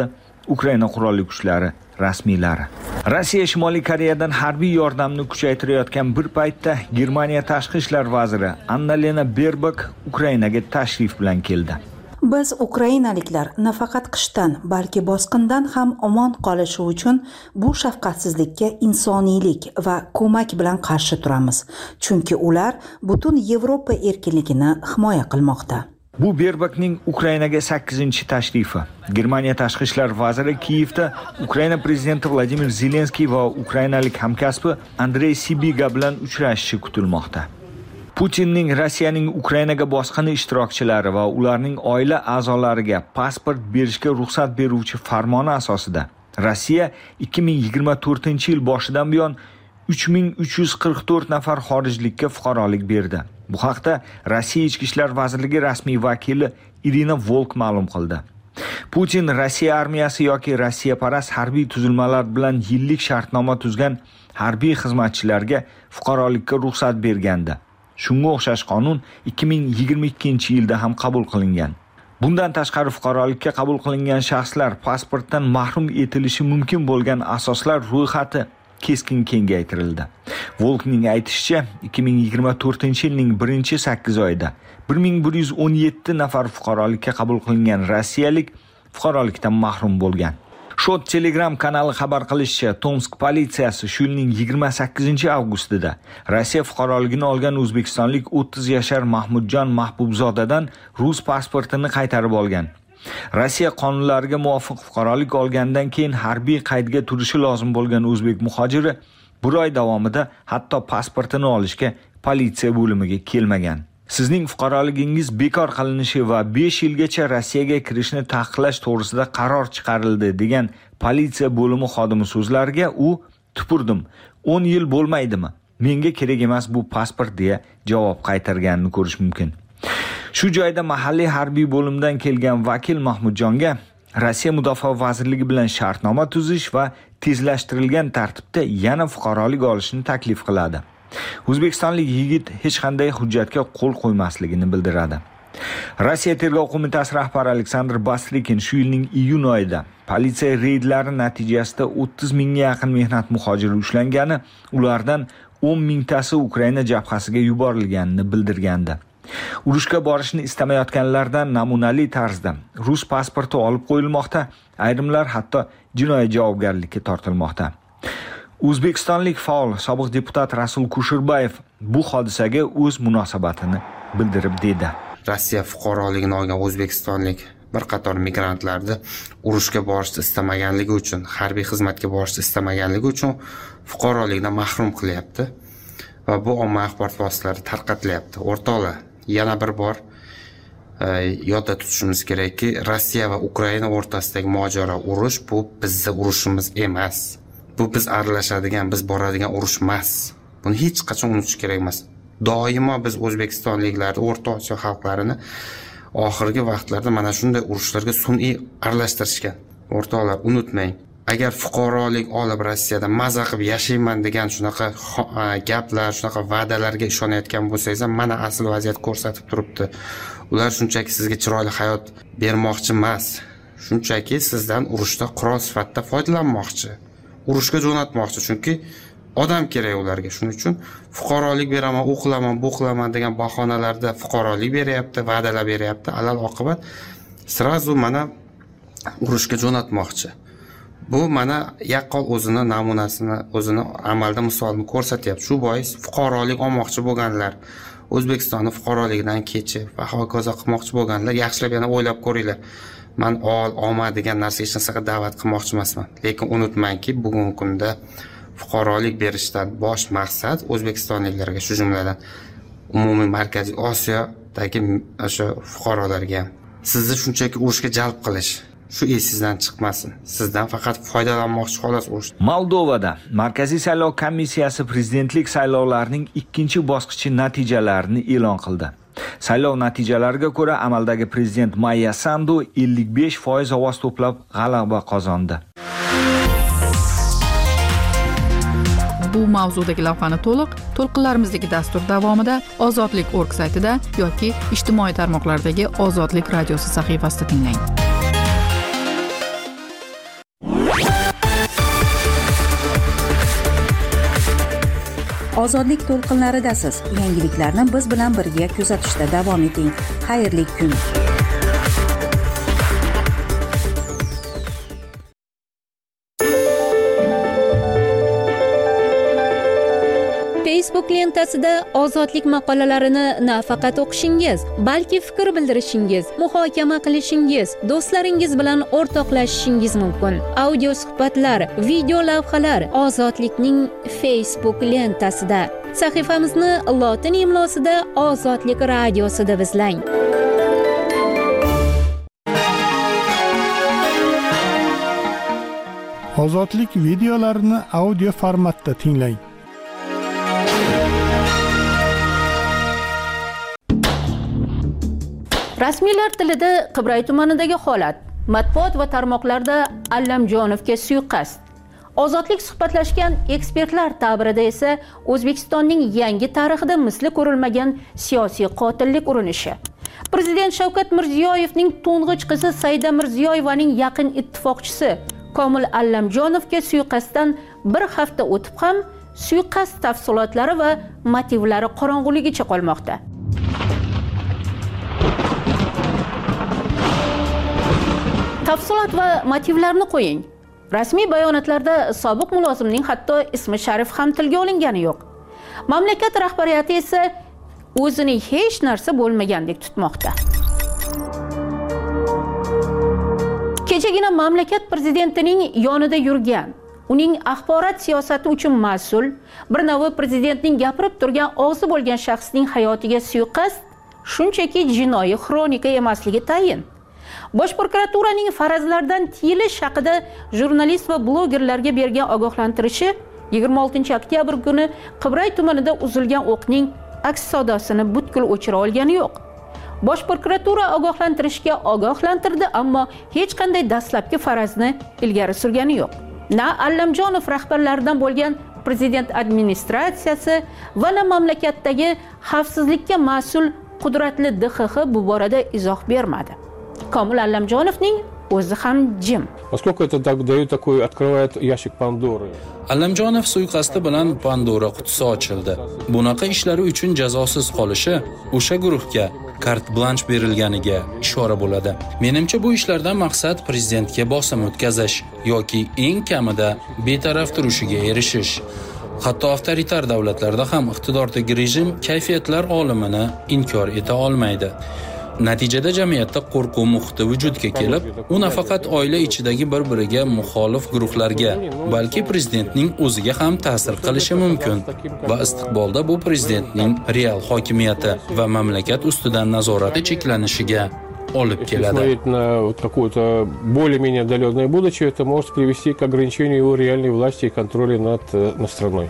N: Ukraina qurolli kuchlari rasmiylari. Rossiya Shimoliy Koreyadan harbiy yordamni kuchaytirayotgan bir paytda Germaniya tashqi ishlar vaziri Annalena Baerbock Ukrainaga tashrif bilan keldi.
A: Biz ukrainaliklar nafaqat qishdan, balki bosqindan ham omon qolishi uchun bu shafqatsizlikka insoniylik va ko'mak bilan qarshi turamiz. Chunki ular butun Yevropa erkinligini himoya qilmoqda.
N: Bu Baerbockning Ukrainaga sakkizinchi tashrifi. Germaniya tashqi ishlar vaziri Kiyevda Ukraina prezidenti Vladimir Zelenskiy va ukrainalik hamkasbi Andrey Sibiga bilan uchrashishi kutilmoqda. Putinning Rossiyaning Ukrainaga bosqini ishtirokchilari va ularning oila a'zolariga pasport berishga ruxsat beruvchi farmoni asosida Rossiya ikki ming yigirma to'rtinchi yil boshidan buyon uch ming uch yuz qirq to'rt nafar xorijlikka fuqarolik berdi. Bu haqda Rossiya Ichki ishlar vazirligi rasmiy vakili Irina Volk ma'lum qildi. Putin Rossiya armiyasi yoki Rossiyaparast harbiy tuzilmalar bilan yillik shartnoma tuzgan harbiy xizmatchilarga fuqarolikka ruxsat bergandi. Shunga o'xshash qonun ikki ming yigirma ikkinchi yilda ham qabul qilingan. Bundan tashqari fuqarolikka qabul qilingan shaxslar pasportdan mahrum etilishi mumkin bo'lgan asoslar ro'yxati keskin kengaytirildi. Volkning aytishicha, ikki ming yigirma to'rtinchi yilning birinchi sakkiz oyida bir ming bir yuz o'n yetti nafar fuqarolikka qabul qilingan rossiyalik fuqarolikdan mahrum bo'lgan. Shot Telegram kanali xabar qilishicha, Tomsk politsiyasi shu yilning yigirma sakkizinchi avgustida Rossiya fuqaroligini olgan o'zbekistonlik o'ttiz yashar Mahmudjon Mahbubzodadan rus pasportini qaytarib olgan. Rossiya qonunlariga muvofiq fuqarolik olgandan keyin harbiy qaydga turishi lozim bo'lgan o'zbek muhojiri bir oy davomida hatto pasportini olishga politsiya bo'limiga kelmagan. Sizning fuqaroligingiz bekor qilinishi va besh yilgacha Rossiyaga kirishni taqiqlash to'g'risida qaror chiqarildi degan politsiya bo'limi xodimi so'zlariga u tupurdim. o'n yil bo'lmaydimi? Menga kerak emas bu pasport deya javob qaytarganini ko'rish mumkin. Shu joyda mahalliy harbiy bo'limdan kelgan vakil Mahmudjonga Rossiya Mudofaa vazirligi bilan shartnoma tuzish va tezlashtirilgan tartibda yana fuqarolik olishni taklif qiladi. O'zbekistonlik yigit hech qanday hujjatga qo'l qo'ymasligini bildiradi. Rossiya Tergov qo'mitasi rahbari Aleksandr Bastrikin shu yilning iyun oyida politsiya reydlari natijasida o'ttiz mingga yaqin mehnat muhojiri ushlangani, ulardan o'n mingtasi Ukraina jabhasiga yuborilganini bildirgandi. Urushga borishni istamayotganlardan namunali tarzda rus pasporti olib qo'yilmoqda, ayrimlar hatto jinoiy javobgarlikka tortilmoqda. O'zbekistonlik faol sobiq deputat Rasul Kushirbayev bu hodisaga o'z munosabatini bildirib dedi.
O: Rossiya fuqaroligini olgan o'zbekistonlik bir qator migrantlarni urushga borishni istamaganligi uchun, harbiy xizmatga borishni istamaganligi uchun fuqarolikdan mahrum qilyapti va bu ommaviy axborot vositalarida tarqatilyapti. O'rtoqlar, yana bir bor e, yodda tutishimiz kerakki, Rossiya va Ukraina o'rtasidagi mojaro urush bu bizning urushimiz emas. Bu biz aralashadigan, biz boradigan urush emas. Buni hech qachon unutish kerak emas. Doimo biz O'zbekistonliklarni, O'rta Osiyo xalqlarini oxirgi vaqtlarda mana shunday urushlarga sun'iy aralashtirishgan. O'rtoqlar, unutmang. Agar fuqarolik olib Rossiyada maza qilib yashayman degan shunaqa gaplar, shunaqa va'dalarga ishonayotgan bo'lsangiz, mana asl vaziyat ko'rsatib turibdi. Ular shunchaki sizga chiroyli hayot bermoqchi emas. Shunchaki sizdan urushda qurol sifatida foydalanmoqchi. Urushga jo'natmoqchi, chunki odam kerak ularga. Shuning uchun fuqarolik beraman, u qilaman, bu qilaman degan bahonalarda fuqarolik beryapti, va'dalar beryapti. Alal oqibat sirazu mana urushga jo'natmoqchi. Bu mana yaqqol o'zini namunasini, o'zini amalda misolini ko'rsatyapti. Shu bois fuqarolik olmoqchi bo'lganlar, O'zbekistonning fuqaroligidan kechib va hokazo qilmoqchi bo'lganlar yaxshilab yana o'ylab ko'ringlar. Men ol, olma degan narsa hech narsaga da'vat qilmoqchi emasman. Lekin unutmangki, bugungi kunda fuqarolik berishdan bosh maqsad O'zbekistonliklarga, shu jumladan umumiy Markaziy Osiyodagi o'sha fuqarolarga sizni shunchaki urushga jalb qilish. Shu esingizdan chiqmasin. Sizdan faqat foydalanmoqchi xolos urush.
N: Moldovada Markaziy saylov komissiyasi prezidentlik saylovlarining ikkinchi bosqichi natijalarini e'lon qildi. Saylov natijalariga ko'ra amaldagi prezident Maya Sandu ellik besh foiz ovoz to'plab g'alaba qozondi.
B: Bu mavzudagi lavhani to'liq to'lqinlarimizdagi dastur davomida ozodlik точка org saytida yoki ijtimoiy tarmoqlardagi Ozodlik radiosi sahifasida tinglang.
A: Ozodlik to'lqinlaridasiz. Yangiliklarni biz bilan birga kuzatishda davom eting. Xayrli kun.
P: Facebook lentasida ozodlik maqolalarini nafaqat o'qishingiz, balki fikr bildirishingiz, muhokama qilishingiz, do'stlaringiz bilan o'rtoqlashishingiz mumkin. Audio suhbatlar, video lavhalar Ozodlikning Facebook lentasida. Sahifamizni lotin imlosida Ozodlik radiosida izlang.
C: Ozodlik videolarini audio formatda tinglang.
Q: Rasmiylar tilida Qibray tumanidagi holat, matbuot va tarmoqlarda Allamjonovga suiqasd. Ozodlik suhbatlashgan ekspertlar ta'birida esa O'zbekistonning yangi tarixida misli ko'rilmagan siyosiy qotillik urinishi. Prezident Shavkat Mirziyoyevning to'ng'ich qizi Saida Mirziyoyevaning yaqin ittifoqchisi Komil Allamjonovga suiqasddan bir hafta o'tib ham suiqasd tafsilotlari va motivlari qorong'uligicha qolmoqda. Tafsilot va motivlarni qo'ying. Rasmiy bayonotlarda sobiq mulozimning hatto ismi sharif ham tilga olingani yo'q. Mamlakat rahbariyati esa o'zini hech narsa bo'lmagandek tutmoqda. Kechagina mamlakat prezidentining yonida yurgan, uning axborot siyosati uchun mas'ul, bir navi prezidentning gapirib turgan og'zi bo'lgan shaxsning hayotiga suiqasd shunchaki jinoiy xronika emasligi tayin. Bosh prokuraturaning farazlardan tiyilish haqida jurnalist va blogerlarga bergan ogohlantirishi yigirma oltinchi oktyabr kuni Qibray tumanida uzilgan o'qning aks sadosini butkul o'chira olgani yo'q. Bosh prokuratura ogohlantirishga ogohlantirdi, ammo hech qanday dastlabki farazni ilgari surgani yo'q. Na Allamjonov rahbarlaridan bo'lgan prezident administratsiyasi va na mamlakatdagi xavfsizlikka mas'ul qudratli D X X bu borada izoh bermadi. Komil Allamjonovning o'zi ham jim.
R: Поскольку это дает такой, открывает ящик Пандоры.
S: Allamjonov suiqasdi bilan Pandora qutisi ochildi. Bunaqa ishlari uchun jazosiz qolishi o'sha guruhga kart blanch berilganiga ishora bo'ladi. Menimcha bu ishlardan maqsad prezidentga bosim o'tkazish yoki eng kamida betaraf turishiga erishish. Hatto avtoritar davlatlarda ham iqtidordagi rejim kayfiyatlar olimini inkor eta olmaydi. Natijada jamiyatda qo'rquv muhiti vujudga kelib, u nafaqat oila ichidagi bir-biriga muxolif guruhlarga, balki prezidentning o'ziga ham ta'sir qilishi mumkin va istiqbolda bu prezidentning real hokimiyati va mamlakat ustidan nazorati cheklanishiga olib keladi.
R: Смотреть на вот какое-то более-менее отдаленное будущее, это может привести к ограничению его реальной власти и контроля над, над страной.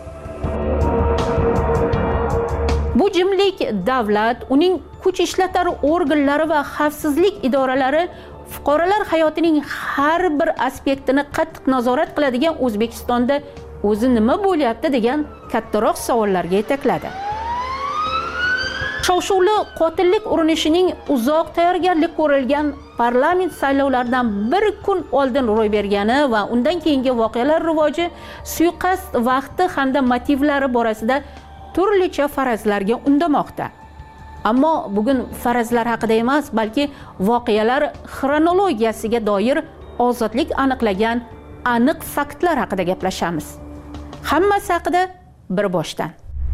Q: Bu jimlik davlat, uning kuch ishlatar organlari va xavfsizlik idoralari fuqarolar hayotining har bir aspektini qattiq nazorat qiladigan O'zbekistonda o'zi nima bo'lyapti degan kattaroq savollarga yetakladi. Shov-shuvli qotillik urinishining uzoq tayyorgarlik ko'rilgan parlament saylovlaridan bir kun oldin ro'y bergani va undan keyingi voqealar rivoji suiqasd vaqti hamda motivlari borasida turlicha farazlarga undamoqda. Ammo bugun farazlar haqida emas, balki voqealar xronologiyasiga doir ozodlik aniqlagan aniq faktlar haqida gaplashamiz. Hammasi haqida bir boshdan.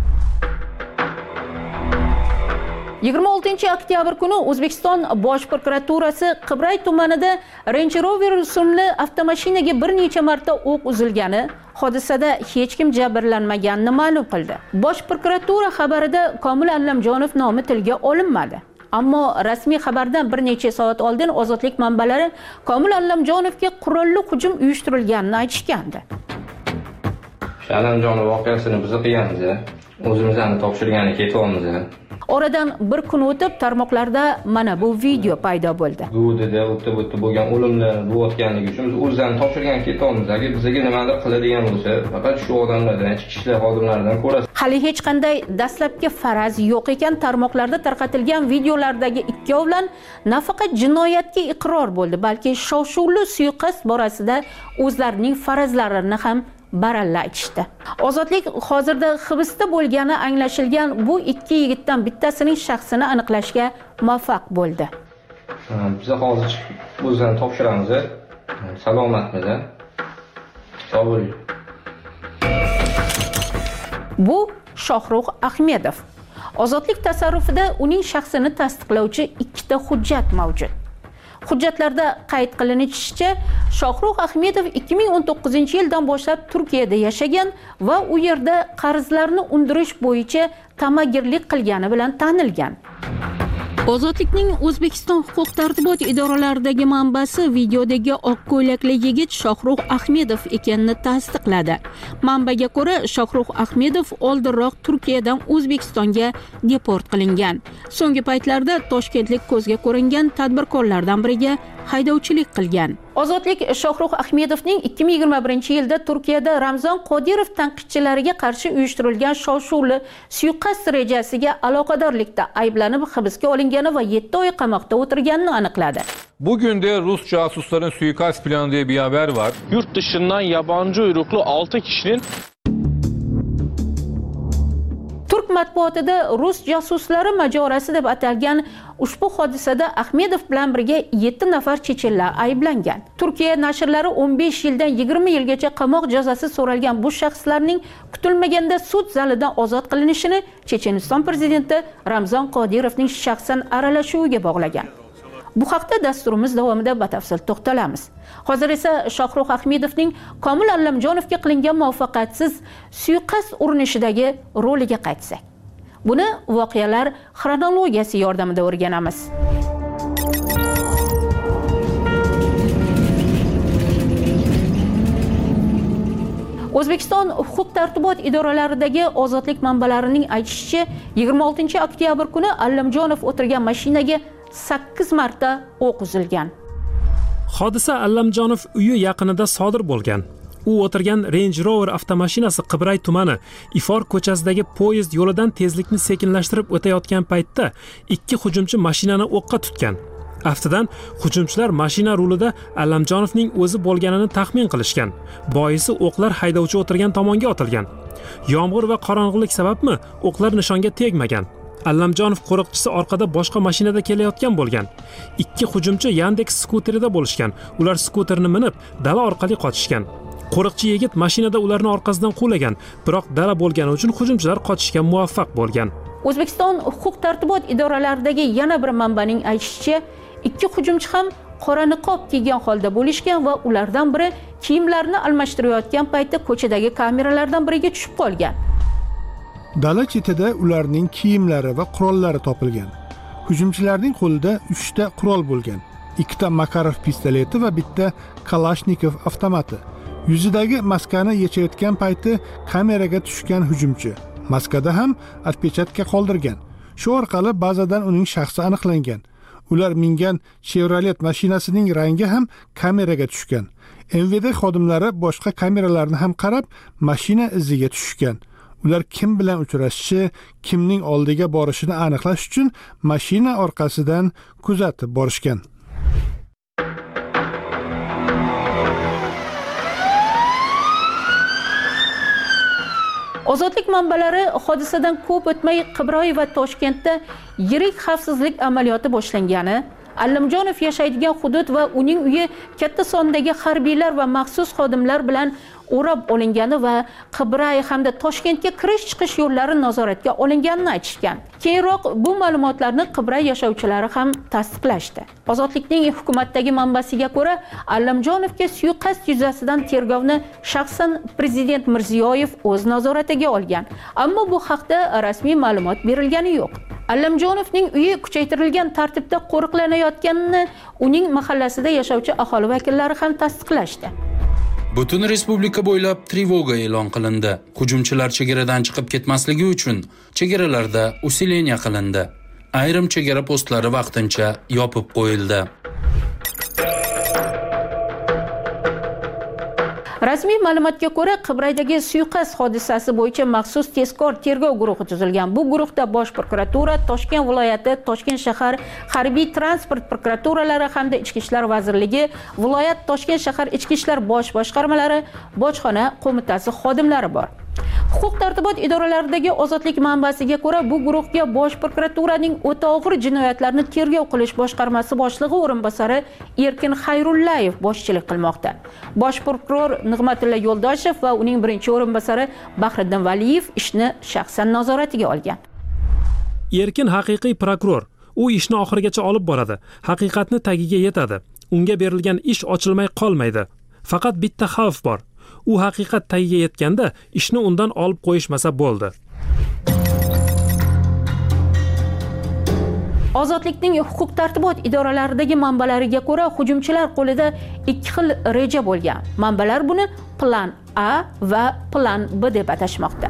Q: yigirma oltinchi oktyabr kuni O'zbekiston Bosh prokuraturasi Qibray tumanida Range Rover rusumli avtomashinaga bir necha marta o'q uzilgani, hodisada hech kim jabrlanmaganini ma'lum qildi. Bosh prokuratura xabarida Komil Allamjonov nomi tilga olinmadi. Ammo rasmiy xabardan bir necha soat oldin ozodlik manbalari Komil Allamjonovga qurolli hujum uyushtirilganini aytishgandi.
T: Allamjonov voqeasini biz qilganmiz, o'zimizni topshirgani ketyapmiz.
Q: Oradan bir kun o'tib tarmoqlarda mana bu video paydo bo'ldi.
T: Bu dedi, o'tib o'tib bo'lgan o'limlar bo'layotganligi uchun biz o'zlarini topshirgan ketyapmiz. Agar bizga nimadir qiladigan bo'lsa, faqat shu odamlardan, ichki ishlar xodimlaridan ko'rasiz.
Q: Hali hech qanday dastlabki faraz yo'q ekan, tarmoqlarda tarqatilgan videolardagi ikkovlan nafaqat jinoyatga iqror bo'ldi, balki shov-shuvli suiqasd borasida o'zlarining farazlarini ham baralla aytishdi. Ozodlik hozirda hibsda bo'lgani anglashilgan bu ikki yigitdan bittasining shaxsini aniqlashga muvaffaq bo'ldi.
T: Biz hozir o'zini topshiramiz. Salomatmiz. Sog' bo'ling.
Q: Bu Shohrux Ahmedov. Ozodlik tasarrufida uning shaxsini tasdiqlovchi ikkita hujjat mavjud. Hujjatlarda qayd qilinishicha, Shohrux Ahmedov ikki ming o'n to'qqizinchi yildan boshlab Turkiyada yashagan va u yerda qarzlarni undirish bo'yicha ta'magirlik qilgani bilan tanilgan. Ozodlikning O'zbekiston huquq-tartibot idoralaridagi manbasi videodagi oq ko'ylakli yigit Shohrux Ahmedov ekanini tasdiqladi. Manbaga ko'ra, Shohrux Ahmedov oldinroq Turkiyadan O'zbekistonga deport qilingan. So'nggi paytlarda toshkentlik ko'zga ko'ringan tadbirkorlardan biriga haydovchilik qilgan. Ozodlik Shohrux Ahmedovning ikki ming yigirma birinchi yilda Turkiyada Ramzon Qodirov tanqidchilariga qarshi uyushtirilgan shov-shuvli suiqasd rejasiga aloqadorlikda ayblanib hibsga olingani va yetti oy qamoqda o'tirganini aniqladi.
U: Bugün de Rus casusların suikast planı diye bir haber var.
V: Yurt dışından yabancı uyruklu altı kişinin
Q: Turk matbuotida Rus jasuslari majorasi deb atalgan ushbu hodisada Ahmedov bilan birga yetti nafar chechenlar ayblangan. Turkiya nashrlari o'n besh yildan yigirma yilgacha qamoq jazosi so'ralgan bu shaxslarning kutilmaganda sud zalidan ozod qilinishini Checheniston prezidenti Ramzon Qodirovning shaxsan aralashuviga bog'lagan. Bu haqda dasturimiz davomida batafsil to'xtalamiz. Hozir esa Shohrux Ahmedovning Komil Allamjonovga qilingan muvaffaqiyatsiz suiqasd urinishidagi roliga qaytsak. Buni voqealar xronologiyasi yordamida o'rganamiz. O'zbekiston huquq-tartibot idoralaridagi ozodlik manbalarining aytishicha, yigirma oltinchi oktyabr kuni Allamjonov o'tirgan mashinaga sakkiz marta o'q uzilgan.
W: Hodisa Allamjonov uyi yaqinida sodir bo'lgan. U o'tirgan Range Rover avtomashinasi Qibray tumani Ifor ko'chasidagi poyezd yo'lidan tezlikni sekinlashtirib o'tayotgan paytda ikki hujumchi mashinani o'qqa tutgan. Aftidan hujumchilar mashina rulida Allamjonovning o'zi bo'lganini taxmin qilishgan. Boisi o'qlar haydovchi o'tirgan tomonga otilgan. Yomg'ir va qorong'ilik sababmi o'qlar nishonga tegmagan. Allamjonov qo'riqchisi orqada boshqa mashinada kelayotgan bo'lgan. Ikki hujumchi Yandex skuterida bo'lishgan. Ular skuterni minib, dala orqali qochishgan. Qo'riqchi yigit mashinada ularni orqasidan quvlagan, biroq dala bo'lgani uchun hujumchilar qochishga muvaffaq bo'lgan.
Q: O'zbekiston huquq-tartibot idoralaridagi yana bir manbaning aytishicha, ikki hujumchi ham qora niqob kiygan holda bo'lishgan va ulardan biri kiyimlarini almashtirayotgan paytda ko'chadagi kameralardan biriga tushib qolgan.
C: Dala chetida ularning kiyimlari va qurollari topilgan. Hujumchilarning qo'lida uchta qurol bo'lgan. Ikkita Makarov pistoleti va bitta Kalashnikov avtomati. Yuzidagi maskani yechayotgan payti kameraga tushgan hujumchi maskada ham отпечатка qoldirgan. Shu orqali bazadan uning shaxsi aniqlangan. Ular mingan Chevrolet mashinasining rangi ham kameraga tushgan. M V D xodimlari boshqa kameralarni ham qarab, mashina iziga tushgan. Ular kim bilan uchrashishi, kimning oldiga borishini aniqlash uchun mashina orqasidan kuzatib borishgan.
Q: Ozodlik manbalari hodisadan ko'p o'tmay Qibroy va Toshkentda yirik xavfsizlik amaliyoti boshlangani, Allamjonov yashaydigan hudud va uning uyi katta sondagi harbiylar va maxsus xodimlar bilan o'rab olingani va Qibray hamda Toshkentga kirish-chiqish yo'llari nazoratga olinganini aytishgan. Keyinroq bu ma'lumotlarni Qibray yashovchilari ham tasdiqlashdi. Ozodlikning hukumatdagi manbasiga ko'ra, Allamjonovga suiqasd yuzasidan tergovni shaxsan prezident Mirziyoyev o'z nazoratiga olgan. Ammo bu haqda rasmiy ma'lumot berilgani yo'q. Allamjonovning uyi kuchaytirilgan tartibda qo'riqlanayotganini uning mahallasida yashovchi aholi vakillari ham tasdiqlashdi.
S: Butun respublika bo'ylab trevoga e'lon qilindi. Hujumchilar chegaradan chiqib ketmasligi uchun chegaralarda usileniya qilindi. Ayrim chegara postlari vaqtincha yopib qo'yildi.
Q: Rasmiy ma'lumotga ko'ra, Qibraydagi suiqasd hodisasi bo'yicha maxsus tezkor tergov guruhi tuzilgan. Bu guruhda Bosh prokuratura, Toshkent viloyati, Toshkent shahar harbiy transport prokuraturalari hamda Ichki ishlar vazirligi, viloyat Toshkent shahar ichki ishlar bosh boshqarmalari, bojxona qo'mitasi xodimlari bor. Huquq tartibot idoralaridagi ozodlik manbasiga ko'ra, bu guruhga Bosh prokuraturaning o'ta og'ir jinoyatlarni tergov qilish boshqarmasi boshlig'i o'rinbosari Erkin Xayrullayev boshchilik qilmoqda. Bosh prokuror Nig'matilla Yo'ldoshev va uning birinchi o'rinbosari Bahriddin Valiyev ishni shaxsan nazoratiga olgan.
W: Erkin haqiqiy prokuror. U ishni oxirigacha olib boradi, haqiqatni tagiga yetadi. Unga berilgan ish ochilmay qolmaydi. Faqat bitta xavf bor. U haqiqat tagiga yetganda ishni undan olib qo'yishmasa bo'ldi.
Q: Ozodlikning huquq tartibot idoralaridagi manbalariga ko'ra, hujumchilar qo'lida ikki xil reja bo'lgan. Manbalar buni plan A va plan B deb atashmoqda.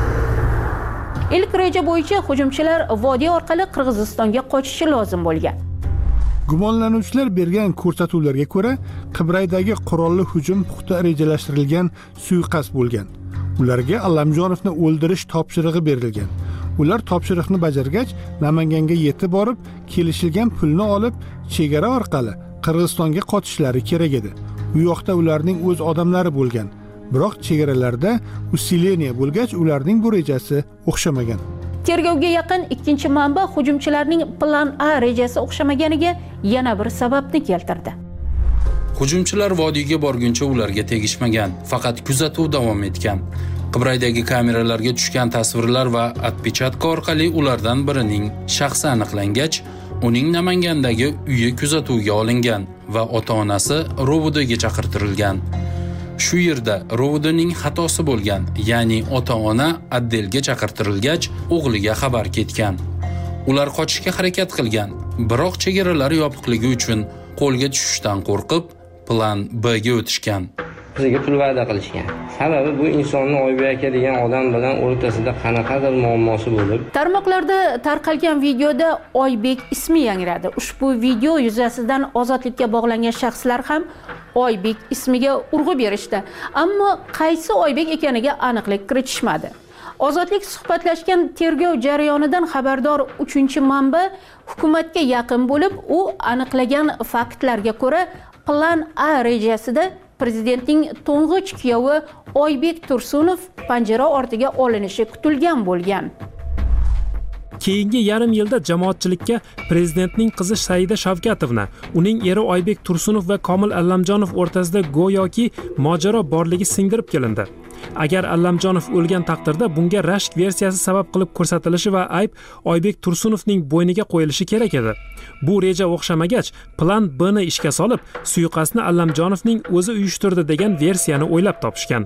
Q: Ilk reja bo'yicha hujumchilar vodiy orqali Qirg'izistonga qochishi lozim bo'lgan.
C: Gumonlanuvchilar bergan ko'rsatuvlarga ko'ra, Qibraydagi qurolli hujum puxta rejalashtirilgan suiqasd bo'lgan. Ularga Allamjonovni o'ldirish topshirig'i berilgan. Ular topshiriqni bajargach, Namanganga yetib borib, kelishilgan pulni olib, chegara orqali Qirg'izistonga qochishlari kerak edi. U yoqda ularning o'z odamlari bo'lgan. Biroq chegaralarda usileniya bo'lgach, ularning bu rejasi o'xshamagan.
Q: Tergovga yaqin ikkinchi manba hujumchilarning plan A rejasi o'xshamaganiga yana bir sababni keltirdi.
S: Hujumchilar vodiyga borguncha ularga tegishmagan, faqat kuzatuv davom etgan. Qibraydagi kameralarga tushgan tasvirlar va отпечатка orqali ulardan birining shaxsi aniqlangach, uning Namangandagi uyi kuzatuvga olingan va ota-onasi rovudiga chaqirtirilgan. Shu yerda rovudining xatosi bo'lgan, ya'ni ota-ona atdelga chaqirtirilgach, o'g'liga xabar ketgan. Ular qochishga harakat qilgan, biroq chegaralar yopiqligi uchun qo'lga tushishdan qo'rqib, plan B ga o'tishgan.
T: Bizga pul va'da qilishgan. Sababi bu insonni Oybek aka degan odam bilan o'rtasida qanaqadir muammosi bo'lib.
Q: Tarmoqlarda tarqalgan videoda Oybek ismi yangradi. Ushbu video yuzasidan ozodlikka bog'langan shaxslar ham Oybek ismiga urg'u berishdi, ammo qaysi Oybek ekaniga aniqlik kiritishmadi. Ozodlik suhbatlashgan tergov jarayonidan xabardor uchinchi manba hukumatga yaqin bo'lib, u aniqlagan faktlarga ko'ra, plan A rejasida prezidentning to'ng'ich kuyovi Oybek Tursunov panjara ortiga olinishi kutilgan bo'lgan.
W: Keyingi yarim yilda jamoatchilikka prezidentning qizi Saida Shavkatovna, uning eri Oybek Tursunov va Komil Allamjonov o'rtasida go'yoki mojaro borligi singdirib kelindi. Agar Allamjonov o'lgan taqdirda bunga rashk versiyasi sabab qilib ko'rsatilishi va ayb Oybek Tursunovning bo'yniga qo'yilishi kerak edi. Bu reja o'xshamagach, plan B ni ishga solib, suiqasdni Allamjonovning o'zi uyushtirdi degan versiyani o'ylab topishgan.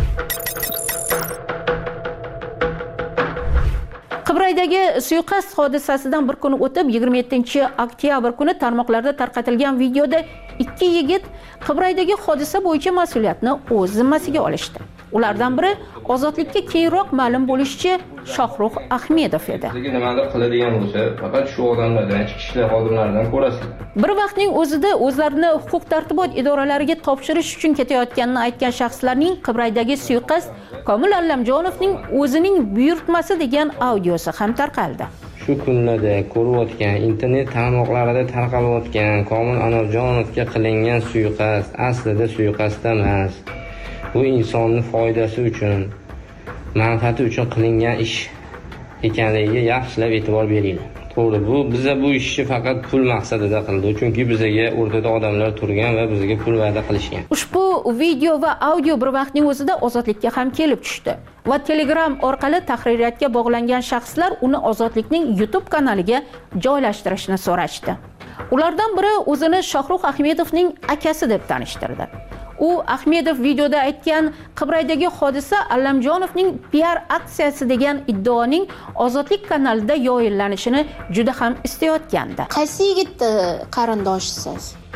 Q: Qibraydagi suiqasd hodisasidan bir kun o'tib, yigirma yettinchi oktyabr kuni tarmoqlarda tarqatilgan videoda ikki yigit Qibraydagi hodisa bo'yicha mas'uliyatni o'z zimmasiga olishdi. Ulardan biri ozodlikka keyinroq ma'lum bo'lishicha Shohrux Ahmedov edi.
T: Sizga nimadir qiladigan bo'lsa, faqat shu odamlardan, ichki ishlar xodimlaridan ko'rasiz.
Q: Bir vaqtning o'zida o'zlarini huquq tartibot idoralariga topshirish uchun ketayotganini aytgan shaxslarning Qibraydagi suiqasd Komil Allamjonovning o'zining buyurtmasi degan audiosi ham tarqaldi.
T: Shu kunlarda ko'rayotgan internet tarmoqlarida tarqalayotgan Komil Allamjonovga qilingan suiqasd aslida suiqasd emas. Bu insonning foydasi uchun, manfaati uchun qilingan ish ekanligiga yaxshilab e'tibor beringlar. To'g'ri, bu biza bu ishni faqat pul maqsadida qildi, chunki bizaga o'rtada odamlar turgan va bizga pul va'da qilishgan.
Q: Ushbu video va audio bir vaqtning o'zida ozodlikka ham kelib tushdi va Telegram orqali tahririyatga bog'langan shaxslar uni ozodlikning YouTube kanaliga joylashtirishni so'rashdi. Ulardan biri o'zini Shohrux Ahmedovning akasi deb tanishtirdi. U Ahmedov videoda aytgan Qibraydagi hodisa Allamjonovning P R aksiyasi degan iddaoning ozodlik kanalida yoyillanishini juda ham istayotgandi.
D: Qaysi yigitni qarindoshisiz?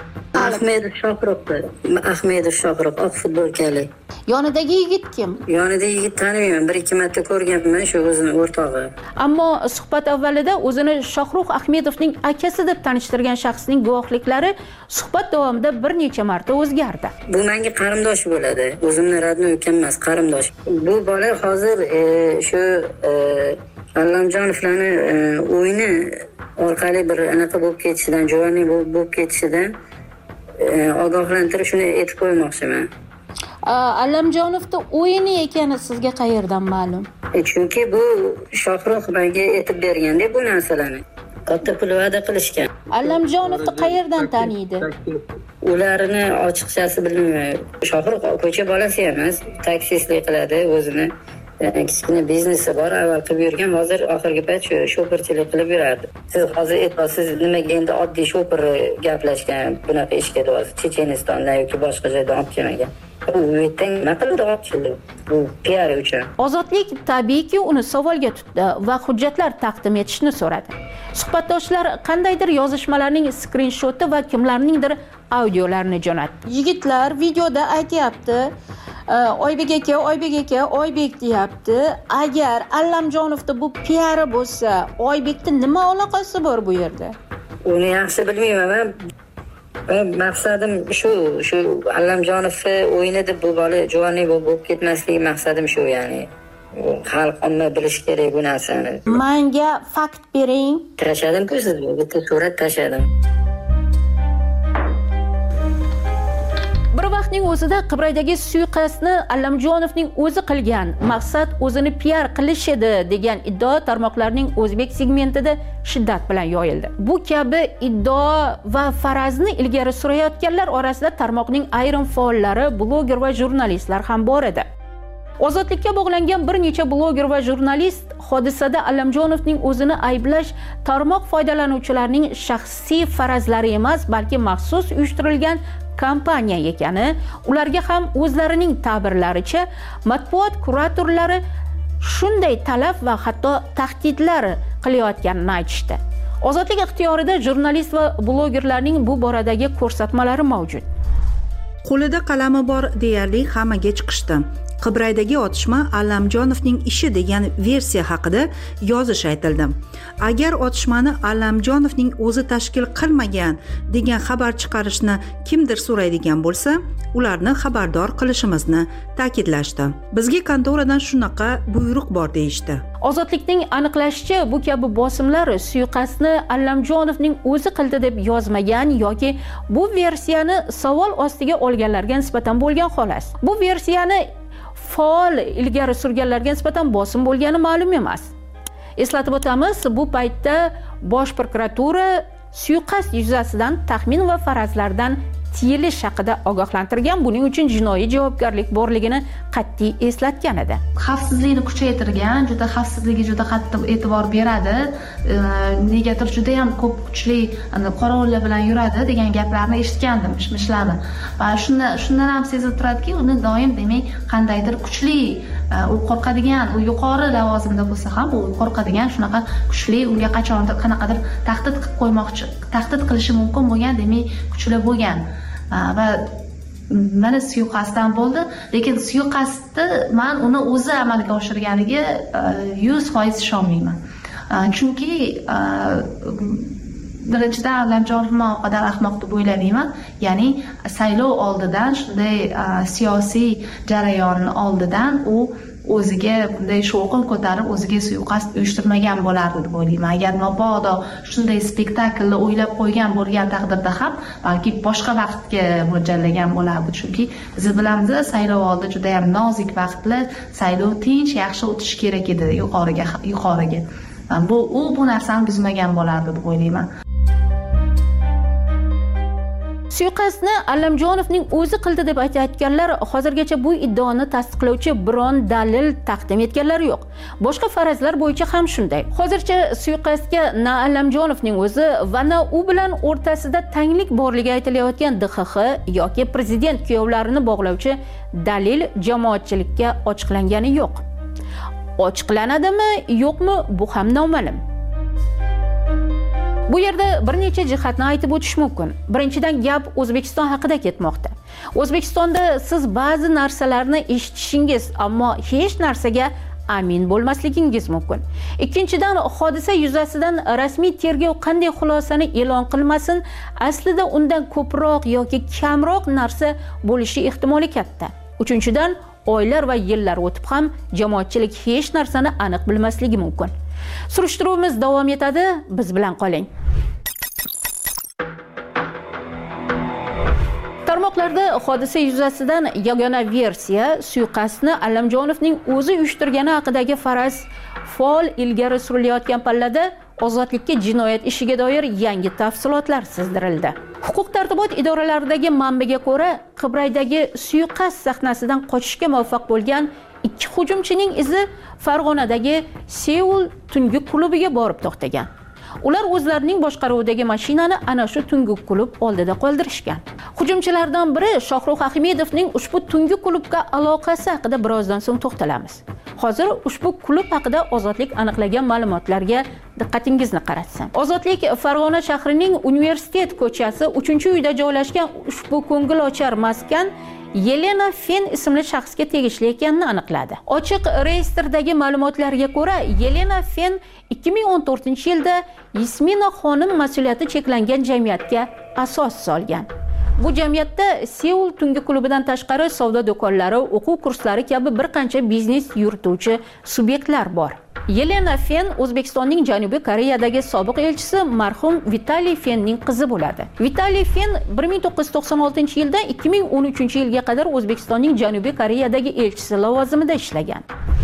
D: Ahmedov Shohruxdir. Ahmedov Shohruh, oq futbolkali.
Q: Yonidagi yigit kim?
D: Yonidagi yigit tanimayman, bir ikki marta ko'rganman, shu o'zini o'rtog'i.
Q: Ammo suhbat avvalida o'zini Shohruh Ahmedovning akasi deb tanishtirgan shaxsning guvohliklari suhbat davomida bir necha marta o'zgardi.
D: Bu menga qarindosh bo'ladi. O'zimni radni ukam emas, qarindosh. Bu bola hozir shu Allamjonovlarni o'yini orqali bir anaqa bo'lib ketishidan, juvonlik bo'lib ketishidan ogohlantirib shuni aytib qo'ymoqchiman.
Q: Allamjonovning o'yini ekani sizga qayerdan ma'lum?
D: E chunki bu Shohruh menga aytib berganda bu narsalarni. Katta pul va'da qilishgan.
Q: Allamjonovni qayerdan taniydi?
D: Ularni ochiqchasi bilmayman. Shohruh ko'cha bolasi emas, taksistlik qiladi o'zini. Kichkina biznesi bor, avval qilib yurgan, hozir oxirgi payt shu shoferchilik qilib yuradi. Siz hozir aytasiz, nimaga endi oddiy shofer gaplashgan, bunaqa ishga deyapsiz, Chechenistondan yoki boshqa joydan olib kelmagan. U yerdan nima qildi olib bu P R uchun.
Q: Ozodlik tabiiyki uni savolga tutdi va hujjatlar taqdim etishni so'radi. Suhbatdoshlar qandaydir yozishmalarning skrinshoti va kimlarningdir audiolarini jo'natdi. Yigitlar videoda aytyapti, Oybek aka, Oybek aka, Oybek deyapti. Agar Allamjonovda bu P R bo'lsa, Oybekda nima aloqasi bor bu yerda?
D: Uni yaxshi bilmayman. Men maqsadim shu, shu Allamjonovni o'yini deb bu bola juvonlik bo'lib ketmasligi maqsadim shu, ya'ni. Xalq omma bilish kerak bu narsani.
Q: Menga fakt bering.
D: Tashladim-ku sizga, bitta surat tashladim.
Q: Bir vaqtning o'zida Qibraydagi suiqasdni Allamjonovning o'zi qilgan, maqsad o'zini P R qilish edi degan iddao tarmoqlarning o'zbek segmentida shiddat bilan yoyildi. Bu kabi iddao va farazni ilgari surayotganlar orasida tarmoqning ayrim faollari, bloger va jurnalistlar ham bor edi. Ozodlikka bog'langan bir necha bloger va jurnalist hodisada Allamjonovning o'zini ayblash tarmoq foydalanuvchilarining shaxsiy farazlari emas, balki maxsus uyushtirilgan kompaniya ekani, ularga ham o'zlarining ta'birlaricha matbuot kuratorlari shunday talab va hatto tahdidlar qilayotganini aytishdi. Ozodlik ixtiyorida jurnalist va blogerlarning bu boradagi ko'rsatmalari mavjud.
A: Qo'lida qalami bor deyarli hammaga chiqishdi. Qibraydagi otishma Allamjonovning ishi degan versiya haqida yozish aytildi. Agar otishmani Allamjonovning o'zi tashkil qilmagan degan xabar chiqarishni kimdir so'raydigan bo'lsa, ularni xabardor qilishimizni ta'kidlashdi. Bizga kontoradan shunaqa buyruq bor deyishdi.
Q: Ozodlikning aniqlashicha, bu kabi bosimlar suiqasdni Allamjonovning o'zi qildi deb yozmagan yoki bu versiyani savol ostiga olganlarga nisbatan bo'lgan xolos. Bu versiyani faol ilgari surganlarga nisbatan bosim bo'lgani ma'lum emas. Eslatib o'tamiz, bu paytda Bosh prokuratura suiqasd yuzasidan taxmin va farazlardan tiyilish haqida ogohlantirgan, buning uchun jinoiy javobgarlik borligini qat'iy eslatgan edi.
E: Xavfsizlikni kuchaytirgan, juda xavfsizligiga juda qattiq e'tibor beradi. Negadir juda ham ko'p kuchli qorovullar bilan yuradi degan gaplarni eshitgandim, mishmishlarni. Va shundan shundan ham sezilib turadiki, uni doim demak qandaydir kuchli, u qo'rqadigan, u yuqori lavozimda bo'lsa ham, u qo'rqadigan, shunaqa kuchli, unga qachondir qanaqadir tahdid qilib qo'ymoqchi, tahdid qilishi mumkin bo'lgan, demak kuchli bo'lgan. Va mana suiqasddan bo'ldi, lekin suiqasdni men uni o'zi amalga oshirganiga yuz foiz ishonmayman. Chunki birinchidan Allamjonov qadar ahmoq deb o'ylamayman. Ya'ni saylov oldidan, shunday siyosiy jarayonning oldidan u o'ziga bunday shovqin ko'tarib, o'ziga suiqasd uyushtirmagan bo'lardi deb o'ylayman. Agar mabodo shunday spektaklni o'ylab qo'ygan bo'lgan taqdirda ham balki boshqa vaqtga mo'ljallagan bo'lardi. Chunki biz bilamiz, saylov oldi juda ham nozik vaqtlar, saylov tinch, yaxshi o'tishi kerak edi yuqoriga yuqoriga. Bu u bu narsani buzmagan bo'lardi deb o'ylayman.
Q: Suiqasdni Allamjonovning o'zi qildi deb aytayotganlar hozirgacha bu iddaoni tasdiqlovchi biron dalil taqdim etganlari yo'q. Boshqa farazlar bo'yicha ham shunday. Hozircha suiqasdga na Allamjonovning o'zi va na u bilan o'rtasida tanglik borligi aytilayotgan D X X yoki prezident kuyovlarini bog'lovchi dalil jamoatchilikka ochiqlangani yo'q. Ochiqlanadimi, yo'qmi, bu ham noma'lum. Bu yerda bir necha jihatni aytib o'tish mumkin. Birinchidan gap O'zbekiston haqida ketmoqda. O'zbekistonda siz ba'zi narsalarni eshitishingiz, ammo hech narsaga amin bo'lmasligingiz mumkin. Ikkinchidan, hodisa yuzasidan rasmiy tergov qanday xulosani e'lon qilmasin, aslida undan ko'proq yoki kamroq narsa bo'lishi ehtimoli katta. Uchinchidan, oylar va yillar o'tib ham jamoatchilik hech narsani aniq bilmasligi mumkin. Surishtiruvimiz davom etadi, biz bilan qoling. Tarmoqlarda hodisa yuzasidan yagona versiya suiqasdni Allamjonovning o'zi uyushtirgani haqidagi faraz faol ilgari surilayotgan pallada ozodlikka jinoyat ishiga doir yangi tafsilotlar sizdirildi. Huquq-tartibot idoralaridagi manbaga ko'ra, Qibraydagi suiqasd sahnasidan qochishga muvaffaq bo'lgan ikki hujumchining izi Farg'onadagi Seul tungi klubiga borib to'xtagan. Ular o'zlarining boshqaruvidagi mashinani ana shu tungi klub oldida qoldirishgan. Hujumchilardan biri Shohrux Ahmedovning ushbu tungi klubga aloqasi haqida birozdan so'ng to'xtalamiz. Hozir ushbu klub haqida Ozodlik aniqlagan ma'lumotlarga diqqatingizni qaratsam. Ozodlik Farg'ona shahrining Universitet ko'chasi uchinchi uyda joylashgan ushbu ko'ngilochar maskan Yelena Fen ismli shaxsga tegishli ekanini aniqladi. Ochiq reyestrdagi ma'lumotlarga ko'ra, Yelena Fen ikki ming o'n to'rtinchi yilda Yasmina xonim mas'uliyati cheklangan jamiyatga asos solgan. Bu jamiyatda Seul tungi klubidan tashqari savdo do'konlari, o'quv kurslari kabi bir qancha biznes yurituvchi subyektlar bor. Yelena Fen O'zbekistonning Janubiy Koreyadagi sobiq elchisi marhum Vitaliy Fenning qizi bo'ladi. Vitaliy Fen bir ming to'qqiz yuz to'qson oltinchi yildan ikki ming o'n uchinchi yilga qadar O'zbekistonning Janubiy Koreyadagi elchisi lavozimida ishlagan.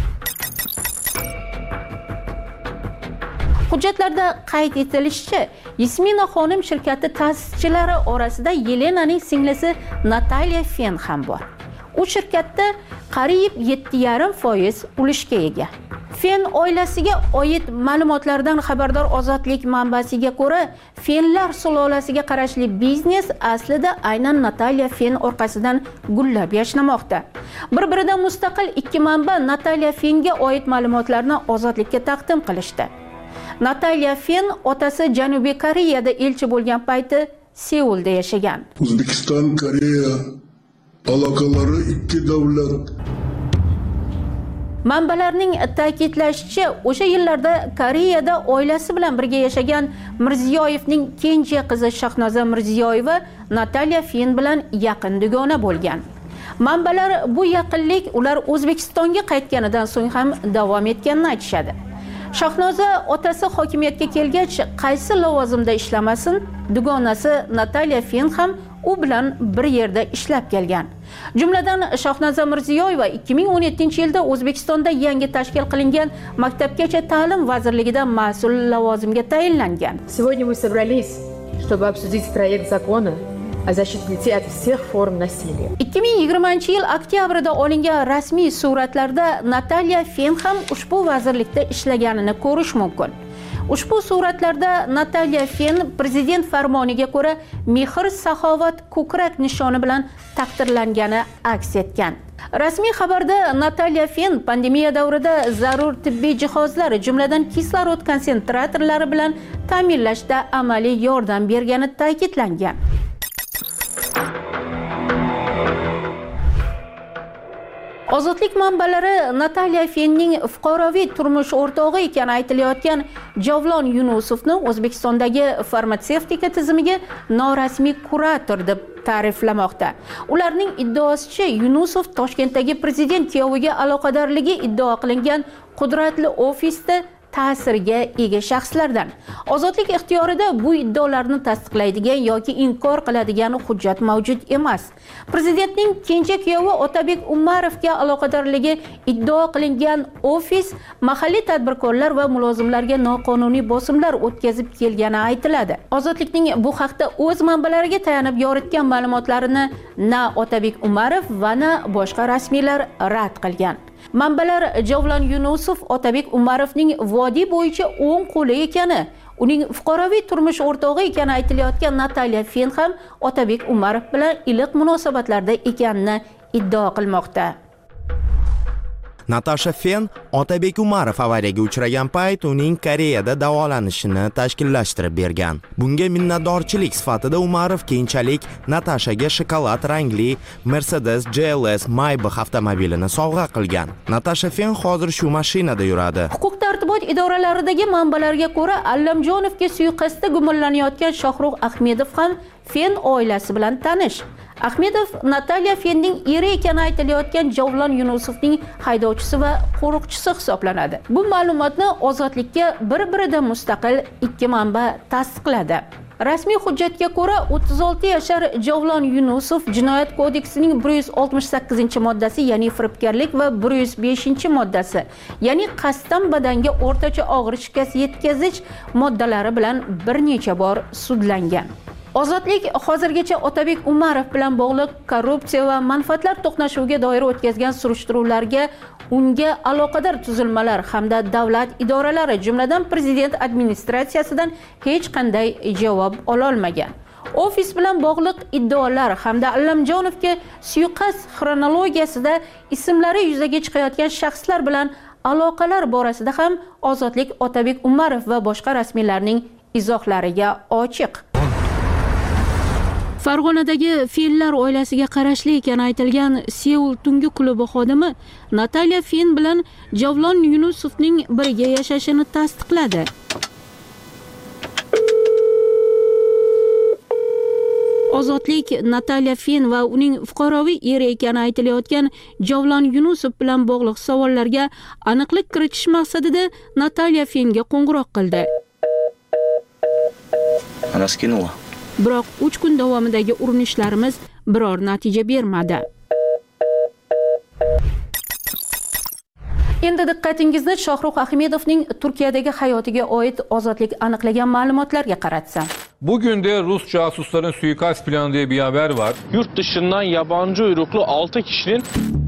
Q: Hujjatlarda qayd etilishicha, Yasmina xonim shirkati ta'sischilari orasida Yelenaning singlisi Natalya Fen ham bor. U shirkatda qariyb yetti yarim foiz ulushga ega. Fen oilasiga oid ma'lumotlardan xabardor Ozodlik manbasiga ko'ra, Fenlar sulolasiga qarashli biznes aslida aynan Natalya Fen orqasidan gullab yashnamoqda. Bir-biridan mustaqil ikki manba Natalya Fenga oid ma'lumotlarni Ozodlikka taqdim qilishdi. Natalya Fen otasi Janubiy Koreyada elchi bo'lgan payti Seulda yashagan.
F: O'zbekiston Koreya aloqalari ikki davlat.
Q: Manbalarning ta'kidlashicha, o'sha yillarda Koreyada oilasi bilan birga yashagan Mirziyoyevning kenja qizi Shahnoza Mirziyoyeva Natalya Fen bilan yaqin dugona bo'lgan. Manbalar bu yaqinlik ular O'zbekistonga qaytganidan so'ng ham davom etganini aytishadi. Shahnoza otasi hokimiyatga kelgach, qaysi lavozimda ishlamasin, dugonasi Natalya Fen ham u bilan bir yerda ishlab kelgan. Jumladan Shahnoza Mirziyoyeva ikki ming o'n yettinchi yilda O'zbekistonda yangi tashkil qilingan Maktabgacha ta'lim vazirligidan mas'ul lavozimga tayinlangan.
I: Сегодня мы собрались, чтобы обсудить проект закона о защите детей от всех форм насилия.
Q: ikki ming yigirmanchi yil oktyabrida olingan rasmiy suratlarda Natalya Fen ham ushbu vazirlikda ishlaganini ko'rish mumkin. Ushbu suratlarda Natalya Fen prezident farmoniga ko'ra Mehr saxovat ko'krak nishoni bilan taqdirlangani aks etgan. Rasmiy xabarda Natalya Fen pandemiya davrida zarur tibbiy jihozlar, jumladan kislorod konsentratorlari bilan ta'minlashda amaliy yordam bergani ta'kidlangan. Ozodlik manbalari Natalya Fenning fuqaroviy turmush o'rtog'i ekani aytilayotgan Javlon Yunusovni O'zbekistondagi farmatsevtika tizimiga norasmiy kurator deb ta'riflamoqda. Ularning iddaosicha, Yunusov Toshkentdagi prezident kuyoviga aloqadorligi iddao qilingan qudratli ofisda ta'sirga ega shaxslardan. Ozodlik ixtiyorida bu iddaolarni tasdiqlaydigan yoki inkor qiladigan hujjat mavjud emas. Prezidentning kenja kuyovi Otabek Umarovga aloqadorligi iddao qilingan ofis mahalliy tadbirkorlar va mulozimlarga noqonuniy bosimlar o'tkazib kelgani aytiladi. Ozodlikning bu haqda o'z manbalariga tayanib yoritgan ma'lumotlarini na Otabek Umarov va na boshqa rasmiylar rad qilgan. Manbalar Javlon Yunusov Otabek Umarovning vodiy bo'yicha o'ng qo'li ekani, uning fuqaroviy turmush o'rtog'i ekani aytilayotgan Natalya Fen ham Otabek Umarov bilan iliq munosabatlarda ekanini iddao qilmoqda.
J: Natasha Fen Otabek Umarov avariyaga uchragan payt uning Koreyada davolanishini tashkillashtirib bergan. Bunga minnatdorchilik sifatida Umarov keyinchalik Natashaga shokolad rangli Mercedes G L S Maybach avtomobilini sovg'a qilgan. Natasha Fen hozir shu mashinada yuradi.
Q: Huquq-tartibot idoralaridagi manbalarga ko'ra, Allamjonovga suiqasdda gumonlanayotgan Shohrux Ahmedov ham Fen oilasi bilan tanish. Ahmedov Natalya Fenning eri ekani aytilayotgan Javlon Yunusovning haydovchisi va qo'riqchisi hisoblanadi. Bu ma'lumotni Ozodlikka bir-biridan mustaqil ikki manba tasdiqladi. Rasmiy hujjatga ko'ra, o'ttiz olti yashar Javlon Yunusov Jinoyat kodeksining bir yuz oltmish sakkizinchi moddasi, ya'ni firibgarlik va bir yuz beshinchi moddasi, ya'ni qasddan badanga o'rtacha og'ir shikast yetkazish moddalari bilan bir necha bor sudlangan. Ozodlik hozirgacha Otabek Umarov bilan bog'liq korrupsiya va manfaatlar to'qnashuviga doir o'tkazgan surishtiruvlarga, unga aloqador tuzilmalar hamda davlat idoralari, jumladan prezident administratsiyasidan hech qanday javob ola olmagan. Ofis bilan bog'liq iddaolar hamda Allamjonovga suiqasd xronologiyasida ismlari yuzaga chiqayotgan shaxslar bilan aloqalar borasida ham Ozodlik Otabek Umarov va boshqa rasmiylarning izohlariga ochiq. Farg'onadagi Fenlar oilasiga qarashli ekani aytilgan Seul tungi klubi xodimi Natalya Fen bilan Javlon Yunusovning birga yashashini tasdiqladi. Ozodlik Natalya Fen va uning fuqaroviy eri ekani aytilayotgan Javlon Yunusov bilan bog'liq savollarga aniqlik kiritish maqsadida Natalya Fenga qo'ng'iroq qildi.
K: Raskinuva.
Q: Biroq uch kun davomidagi urinishlarimiz biror natija bermadi. Endi diqqatingizni Shohrux Ahmedovning Turkiyadagi hayotiga oid Ozodlik aniqlagan ma'lumotlarga qaratsam.
U: Bugün de Rus casusların suikast planı diye bir haber var.
V: Yurt dışından yabancı uyruklu altı kişinin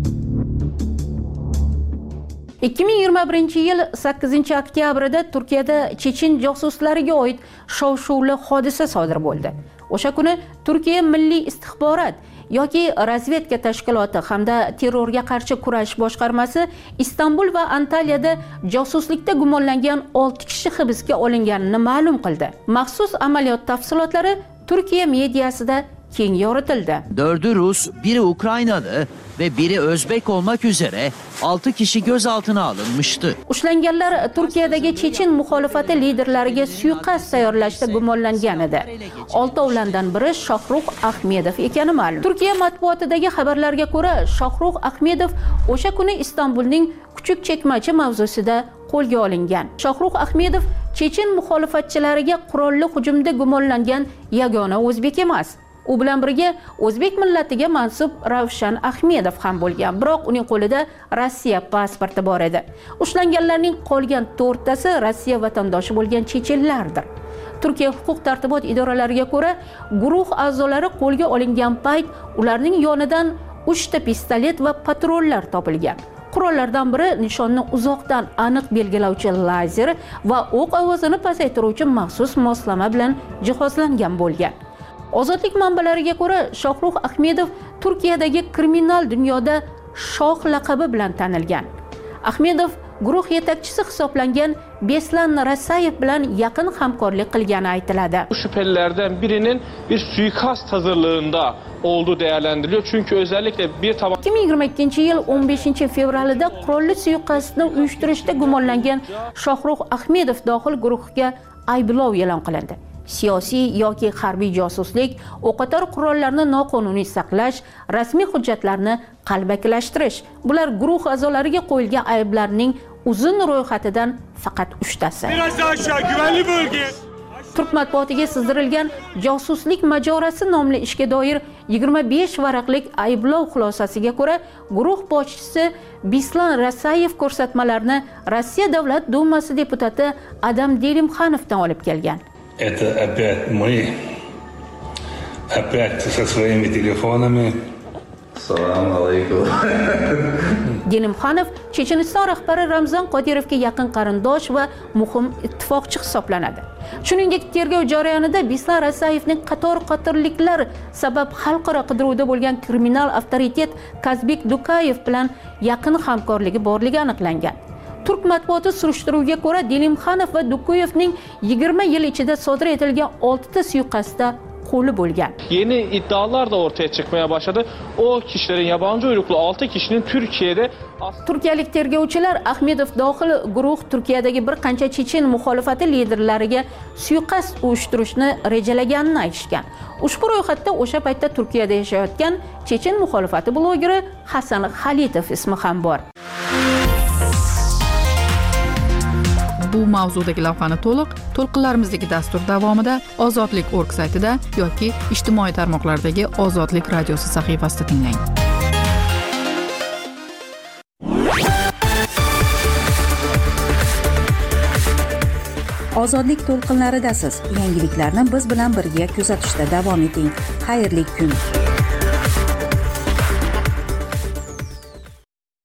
Q: ikki ming yigirma birinchi yil sakkizinchi oktyabrda Turkiyada Chechen josuslariga oid shov-shuvli hodisa sodir bo'ldi. O'sha kuni Turkiya Milliy istixborot yoki razvedka tashkiloti hamda terrorga qarshi kurash boshqarmasi Istanbul va Antaliyada josuslikda gumonlangan olti kishi hibsga olinganini ma'lum qildi. Maxsus amaliyot tafsilotlari Turkiya mediasida keng yoritildi.
L: Dördü Rus, biri Ukraynalı ve biri Özbek olmak üzere altı kişi gözaltına alınmıştı.
Q: Ushlanganlar Turkiyadagi Chechen muxolifati liderlariga suiqasd tayyorlashda gumonlangan edi. Oltovlardan biri Shohrux Ahmedov ekani ma'lum. Turkiya matbuotidagi xabarlarga ko'ra, Shohrux Ahmedov o'sha kuni Istanbulning Kuchuk Chekmachi mavzusida qo'lga olingan. Shohrux Ahmedov Chechen muxolifatchilariga qurolli hujumda gumonlangan yagona o'zbek emas. U bilan birga o'zbek millatiga mansub Ravshan Ahmedov ham bo'lgan, biroq uning qo'lida Rossiya pasporti bor edi. Ushlanganlarning qolgan to'rttasi Rossiya vatandoshi bo'lgan chechenlardir. Turkiya huquq-tartibot idoralariga ko'ra, guruh a'zolari qo'lga olingan payt ularning yonidan uchta pistolet va patronlar topilgan. Qurollardan biri nishonni uzoqdan aniq belgilovchi lazer va o'q ovozini pasaytiruvchi maxsus moslama bilan jihozlangan bo'lgan. Ozodlik manbalariga ko'ra, Shohrux Ahmedov Turkiyadagi kriminal dunyoda shoh laqabi bilan tanilgan. Ahmedov guruh yetakchisi hisoblangan Beslan Rasayev bilan yaqin hamkorlik qilgani aytiladi.
V: Bu şüphelilerden birinin bir suikast hazırlığında olduğu değerlendiriliyor. Çünkü özellikle bir taban...
Q: ikki ming yigirma ikkinchi yil o'n beshinchi fevralida qurolli suiqasdni uyushtirishda gumonlangan Shohrux Ahmedov dohil guruhga ayblov e'lon qilindi. Siyosiy yoki harbiy josuslik, o'qotar qurollarni noqonuniy saqlash, rasmiy hujjatlarni qalbakilashtirish. Bular guruh a'zolariga qo'yilgan ayblarning uzun ro'yxatidan faqat uchtasi.
X: Biraz aşağı, güvenli bölge.
Q: Turk matbuotiga sizdirilgan josuslik majorasi nomli ishga doir yigirma besh varaqlik ayblov xulosasiga ko'ra, guruh boshchisi Beslan Rasayev ko'rsatmalarni Rossiya Davlat Dumasi deputati Adam Delimxanovdan olib kelgan.
Y: Это опять мы, опять со своими телефонами. Салам алейкум.
Q: Delimxanov Checheniston rahbari Ramzan Qodirovga yaqin qarindosh va muhim ittifoqchi hisoblanadi. Shuningdek, tergov jarayonida Bislar Asayevning qator qotilliklar sabab xalqaro qidiruvda bo'lgan kriminal avtoritet Kazbek Dukayev bilan yaqin hamkorligi borligi aniqlangan. Turk matbuoti surishtiruviga ko'ra, Delimxanov va Dukuyevning yigirma yil ichida sodir etilgan oltita suiqasdda qo'li bo'lgan.
V: Yeni iddialar da ortaya çıkmaya başladı. O kişilerin yabancı uyruklu altı kişinin Türkiye'de
Q: Turkiyalik tergovchilar Ahmedov dohil guruh Turkiyadagi bir qancha chechen muxolifati liderlariga suiqasd uyushtirishni rejalaganini aytishgan. Ushbu ro'yxatda o'sha paytda Turkiyada yashayotgan chechen muxolifati blogeri Hasan Xalitov ismi ham bor.
B: Bu mavzudagi lavhani to'liq to'lqinlarimizdagi dastur davomida ozodlik org saytida yoki ijtimoiy tarmoqlardagi Ozodlik radiosi sahifasida tinglang.
A: Ozodlik to'lqinlaridasiz. Yangiliklarni biz bilan birga kuzatishda davom eting. Xayrli kun.